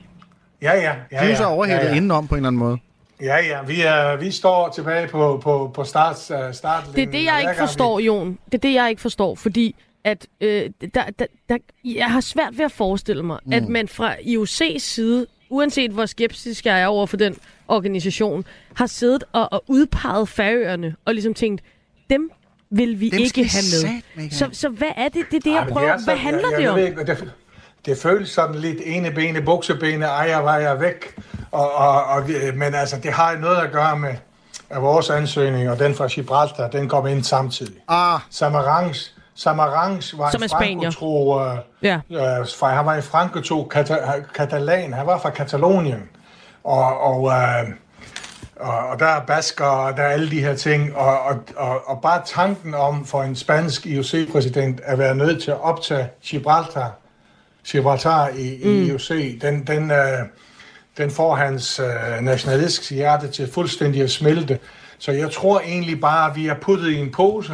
Ja, ja. ja, de er jo så overhældet ja, ja. indenom på en eller anden måde. Ja, ja. Vi, er, vi står tilbage på, på, på start, uh, startlinjen. Det er det, jeg ikke forstår, vi... Jon. Det er det, jeg ikke forstår, fordi at, øh, der, der, der, jeg har svært ved at forestille mig, mm. at man fra I O C's side, uanset hvor skeptisk jeg er over for den organisation, har siddet og, og udpeget Færøerne og ligesom tænkt, dem vil vi dem ikke have med. Så, så hvad er det? Det er det, jeg prøver. Ja, hvad handler jeg, jeg det om? Ikke, det, det føles sådan lidt ene bene, buksebene, ejer, vejer væk. Og, og, og, men altså, det har noget at gøre med at vores ansøgning, og den fra Gibraltar, den kom ind samtidig. Ah. Samaranch, Samaranch var Som en frankotro, uh, ja. uh, han var en frankotro kata, katalan, han var fra Katalonien. Og, og uh, og, og der er basker, og der er alle de her ting, og, og, og, og bare tanken om for en spansk I O C-præsident at være nødt til at optage Gibraltar, Gibraltar i, mm. i I O C, den, den, øh, den får hans øh, nationalistiske hjerte til fuldstændig at smelte. Så jeg tror egentlig bare, at vi er puttet i en pose,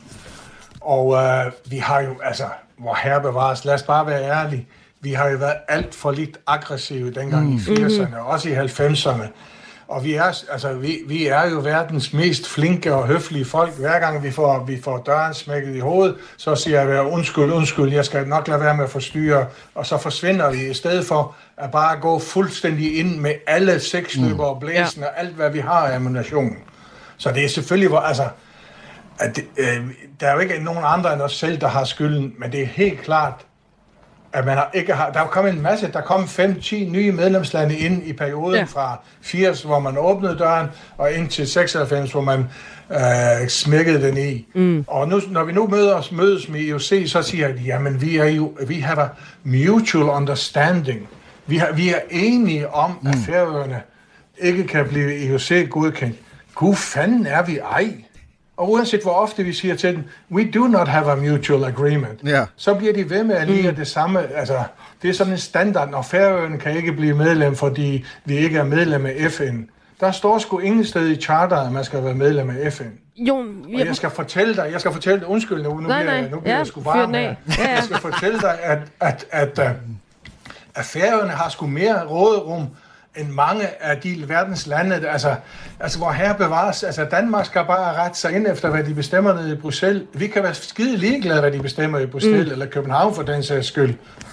og øh, vi har jo, altså, hvor herre bevares, lad os bare være ærlige, vi har jo været alt for lidt aggressive dengang mm. i firserne, og også i halvfemserne. Og vi er, altså, vi, vi er jo verdens mest flinke og høflige folk. Hver gang vi får, vi får døren smækket i hovedet, så siger jeg, undskyld, undskyld, jeg skal nok lade være med at forstyrre. Og så forsvinder vi i stedet for at bare gå fuldstændig ind med alle seksløber og blæsen og alt, hvad vi har af ammunition. Så det er selvfølgelig, altså, at det, øh, der er jo ikke nogen andre end os selv, der har skylden, men det er helt klart, at man har ikke har, der er kommet en masse, der kom fem til ti nye medlemslande ind i perioden ja. fra firs, hvor man åbnede døren, og ind til seksoghalvfems, hvor man øh, smækkede den i. Mm. Og nu, når vi nu møder os, mødes med I O C, så siger de, jamen vi er jo, vi har a mutual understanding. Vi, har, vi er enige om, mm. at Færøerne ikke kan blive I O C godkendt. Gud fanden er vi ej. Og uanset hvor ofte vi siger til dem, we do not have a mutual agreement, ja. så bliver de ved med at lide mm. det samme. Altså, det er sådan en standard, når Færøerne kan ikke blive medlem, fordi vi ikke er medlem af F N. Der står sgu ingen sted i charteret, at man skal være medlem af F N. Jon, og jeg skal fortælle dig, jeg skal fortælle dig, undskyld nu, nu nej, bliver, nej. nu bliver ja, jeg sgu varm her. Ja, ja. Jeg skal fortælle dig, at, at, at, at, at Færøerne har sgu mere råderum end mange af de verdens lande, altså, altså hvor her bevares, altså Danmark skal bare rette sig ind efter, hvad de bestemmer nede i Bruxelles. Vi kan være skide ligeglade, hvad de bestemmer i Bruxelles, mm. eller København for den sags skyld.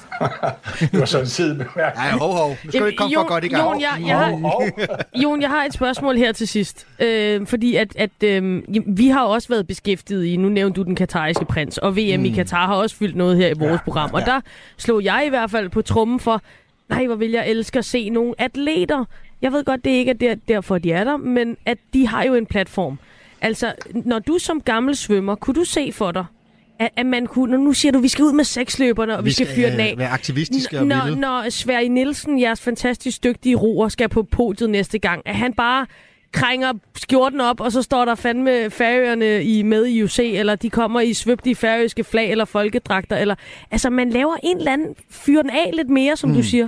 Det var sådan en sidebemærkning. Nej, hov, hov. Nu skal vi ikke komme for godt i gang. Jon, jeg, jeg har, Jon, jeg har et spørgsmål her til sidst. Øh, fordi at, at øh, vi har også været beskæftiget i, nu nævnte du den katariske prins, og V M mm. i Katar har også fyldt noget her i vores ja, program. Og ja. der slog jeg i hvert fald på trommen for, nej, hvor vil jeg elske at se nogle atleter. Jeg ved godt, det ikke er der, derfor, de er der, men at de har jo en platform. Altså, når du som gammel svømmer, kunne du se for dig, at, at man kunne, nu siger du, vi skal ud med seksløberne, og vi, vi skal, skal fyre den af. Være aktivistiske og når, når Sverre Nielsen, jeres fantastisk dygtige roer, skal på podiet næste gang, at han bare krænger skjorten op, og så står der fandme Færøerne i med i I O C, eller de kommer i svøbte færøske flag, eller folkedragter, eller... Altså, man laver en eller anden, fyrer den af lidt mere, som mm. du siger.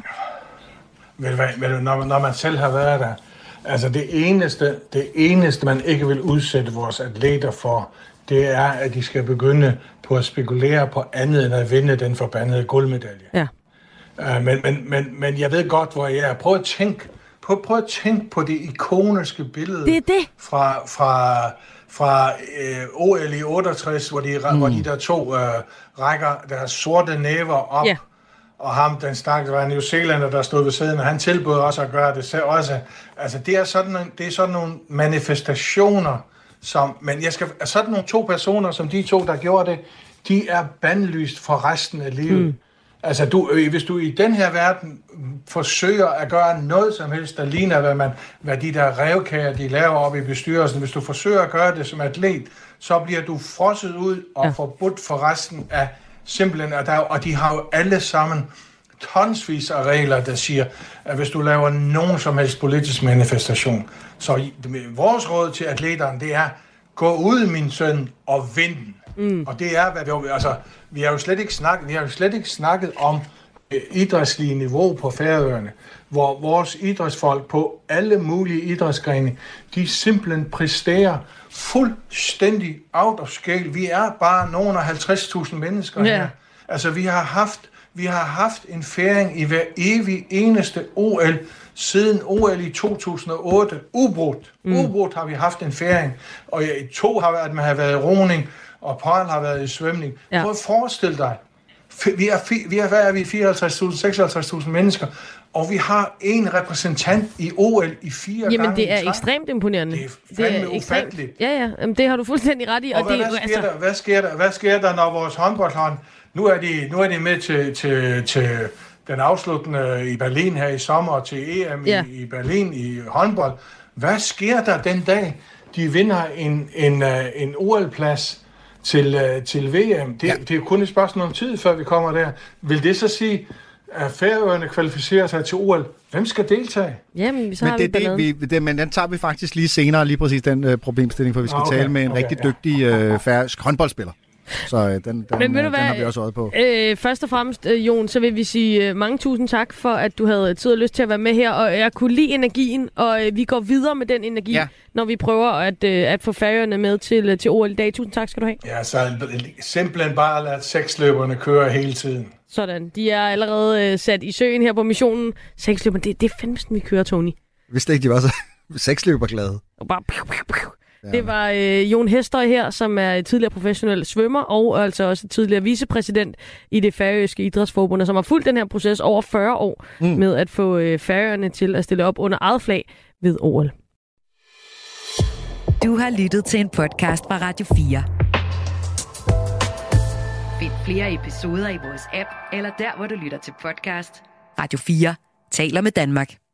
Vel, vel, når, når man selv har været der, altså det eneste, det eneste, man ikke vil udsætte vores atleter for, det er, at de skal begynde på at spekulere på andet, end at vinde den forbandede guldmedalje. Ja. Uh, men, men, men, men jeg ved godt, hvor jeg er. Prøv at tænke Prøv, prøv at tænke på det ikoniske billede det er det. fra, fra, fra øh, O L i otteogtres, hvor de, mm. hvor de der to øh, rækker deres sorte næver op, yeah. og ham, den stakkels, var en New Zealander, der stod ved siden, og han tilbød også at gøre det selv også. Altså, det er sådan, det er sådan nogle manifestationer, som, men jeg skal, sådan nogle to personer, som de to, der gjorde det, de er bandlyst for resten af livet. Mm. Altså, du, hvis du i den her verden forsøger at gøre noget som helst, der ligner, hvad, man, hvad de der revkager, de laver op i bestyrelsen, hvis du forsøger at gøre det som atlet, så bliver du frosset ud og ja. forbudt for resten af simpelthen, og, der, og de har jo alle sammen tonsvis af regler, der siger, at hvis du laver nogen som helst politisk manifestation, så vores råd til atleterne, det er, gå ud, min søn, og vind den. Mm. Og det er, hvad vi, altså, vi har jo slet ikke snakket, vi har jo slet ikke snakket om øh, idrætslige niveau på Færøerne, hvor vores idrætsfolk på alle mulige idrætsgrene, de simpelthen præsterer fuldstændig out of scale. Vi er bare nogen af halvtreds tusind mennesker yeah. her. Altså, vi har haft, vi har haft en færing i hver evig eneste O L siden O L i to tusind og otte. Ubrudt. Mm. Ubrudt har vi haft en færing. Og i to har været, at man har været i roning, og Paul har været i svømning. Ja. Prøv at forestille dig. Vi er, vi er, hvad er vi? fireoghalvtreds tusind, seksoghalvtreds tusind mennesker. Og vi har en repræsentant i O L i fire Jamen, gange. Jamen, det er ekstremt imponerende. Det er fandme det er ufatteligt. Ja, ja. Jamen, det har du fuldstændig ret i. Og, og hvad, det, hvad, sker altså... der, hvad, sker der, hvad sker der, når vores håndboldhold... Nu er de, nu er de med til, til, til den afsluttende i Berlin her i sommer, til E M ja. i, i Berlin i håndbold. Hvad sker der den dag, de vinder en, en, en O L-plads til, til V M? Det, ja. det er kun et spørgsmål om tid, før vi kommer der. Vil det så sige, at Færøerne kvalificerer sig til O L. Hvem skal deltage? Jamen, så men har det, vi det, vi, det, men den tager vi faktisk lige senere, lige præcis den øh, problemstilling, for vi skal okay, tale med en okay, rigtig ja. dygtig øh, færøsk håndboldspiller. Så øh, den, den, Men ved øh, du den hvad, har vi også øjet på. Øh, først og fremmest, øh, Jon, så vil vi sige øh, mange tusind tak for, at du havde tid og lyst til at være med her, og jeg kunne lide energien, og øh, vi går videre med den energi, ja. når vi prøver at, øh, at få Færøerne med til, øh, til O L i dag. Tusind tak skal du have. Ja, så simpelthen bare lade seksløberne køre hele tiden. Sådan, de er allerede øh, sat i søen her på missionen. Seksløberne, det, det er fandme, vi kører, Tony. Vidste ikke, de var så seksløberglade. Og bare piu, piu, piu. Det var øh, Jon Hestøj her, som er tidligere professionel svømmer, og altså også tidligere vicepræsident i det færøske idrætsforbund, som har fulgt den her proces over fyrre år mm. med at få øh, Færøerne til at stille op under eget flag ved O L. Du har lyttet til en podcast fra Radio fire. Find flere episoder i vores app, eller der, hvor du lytter til podcast. Radio fire taler med Danmark.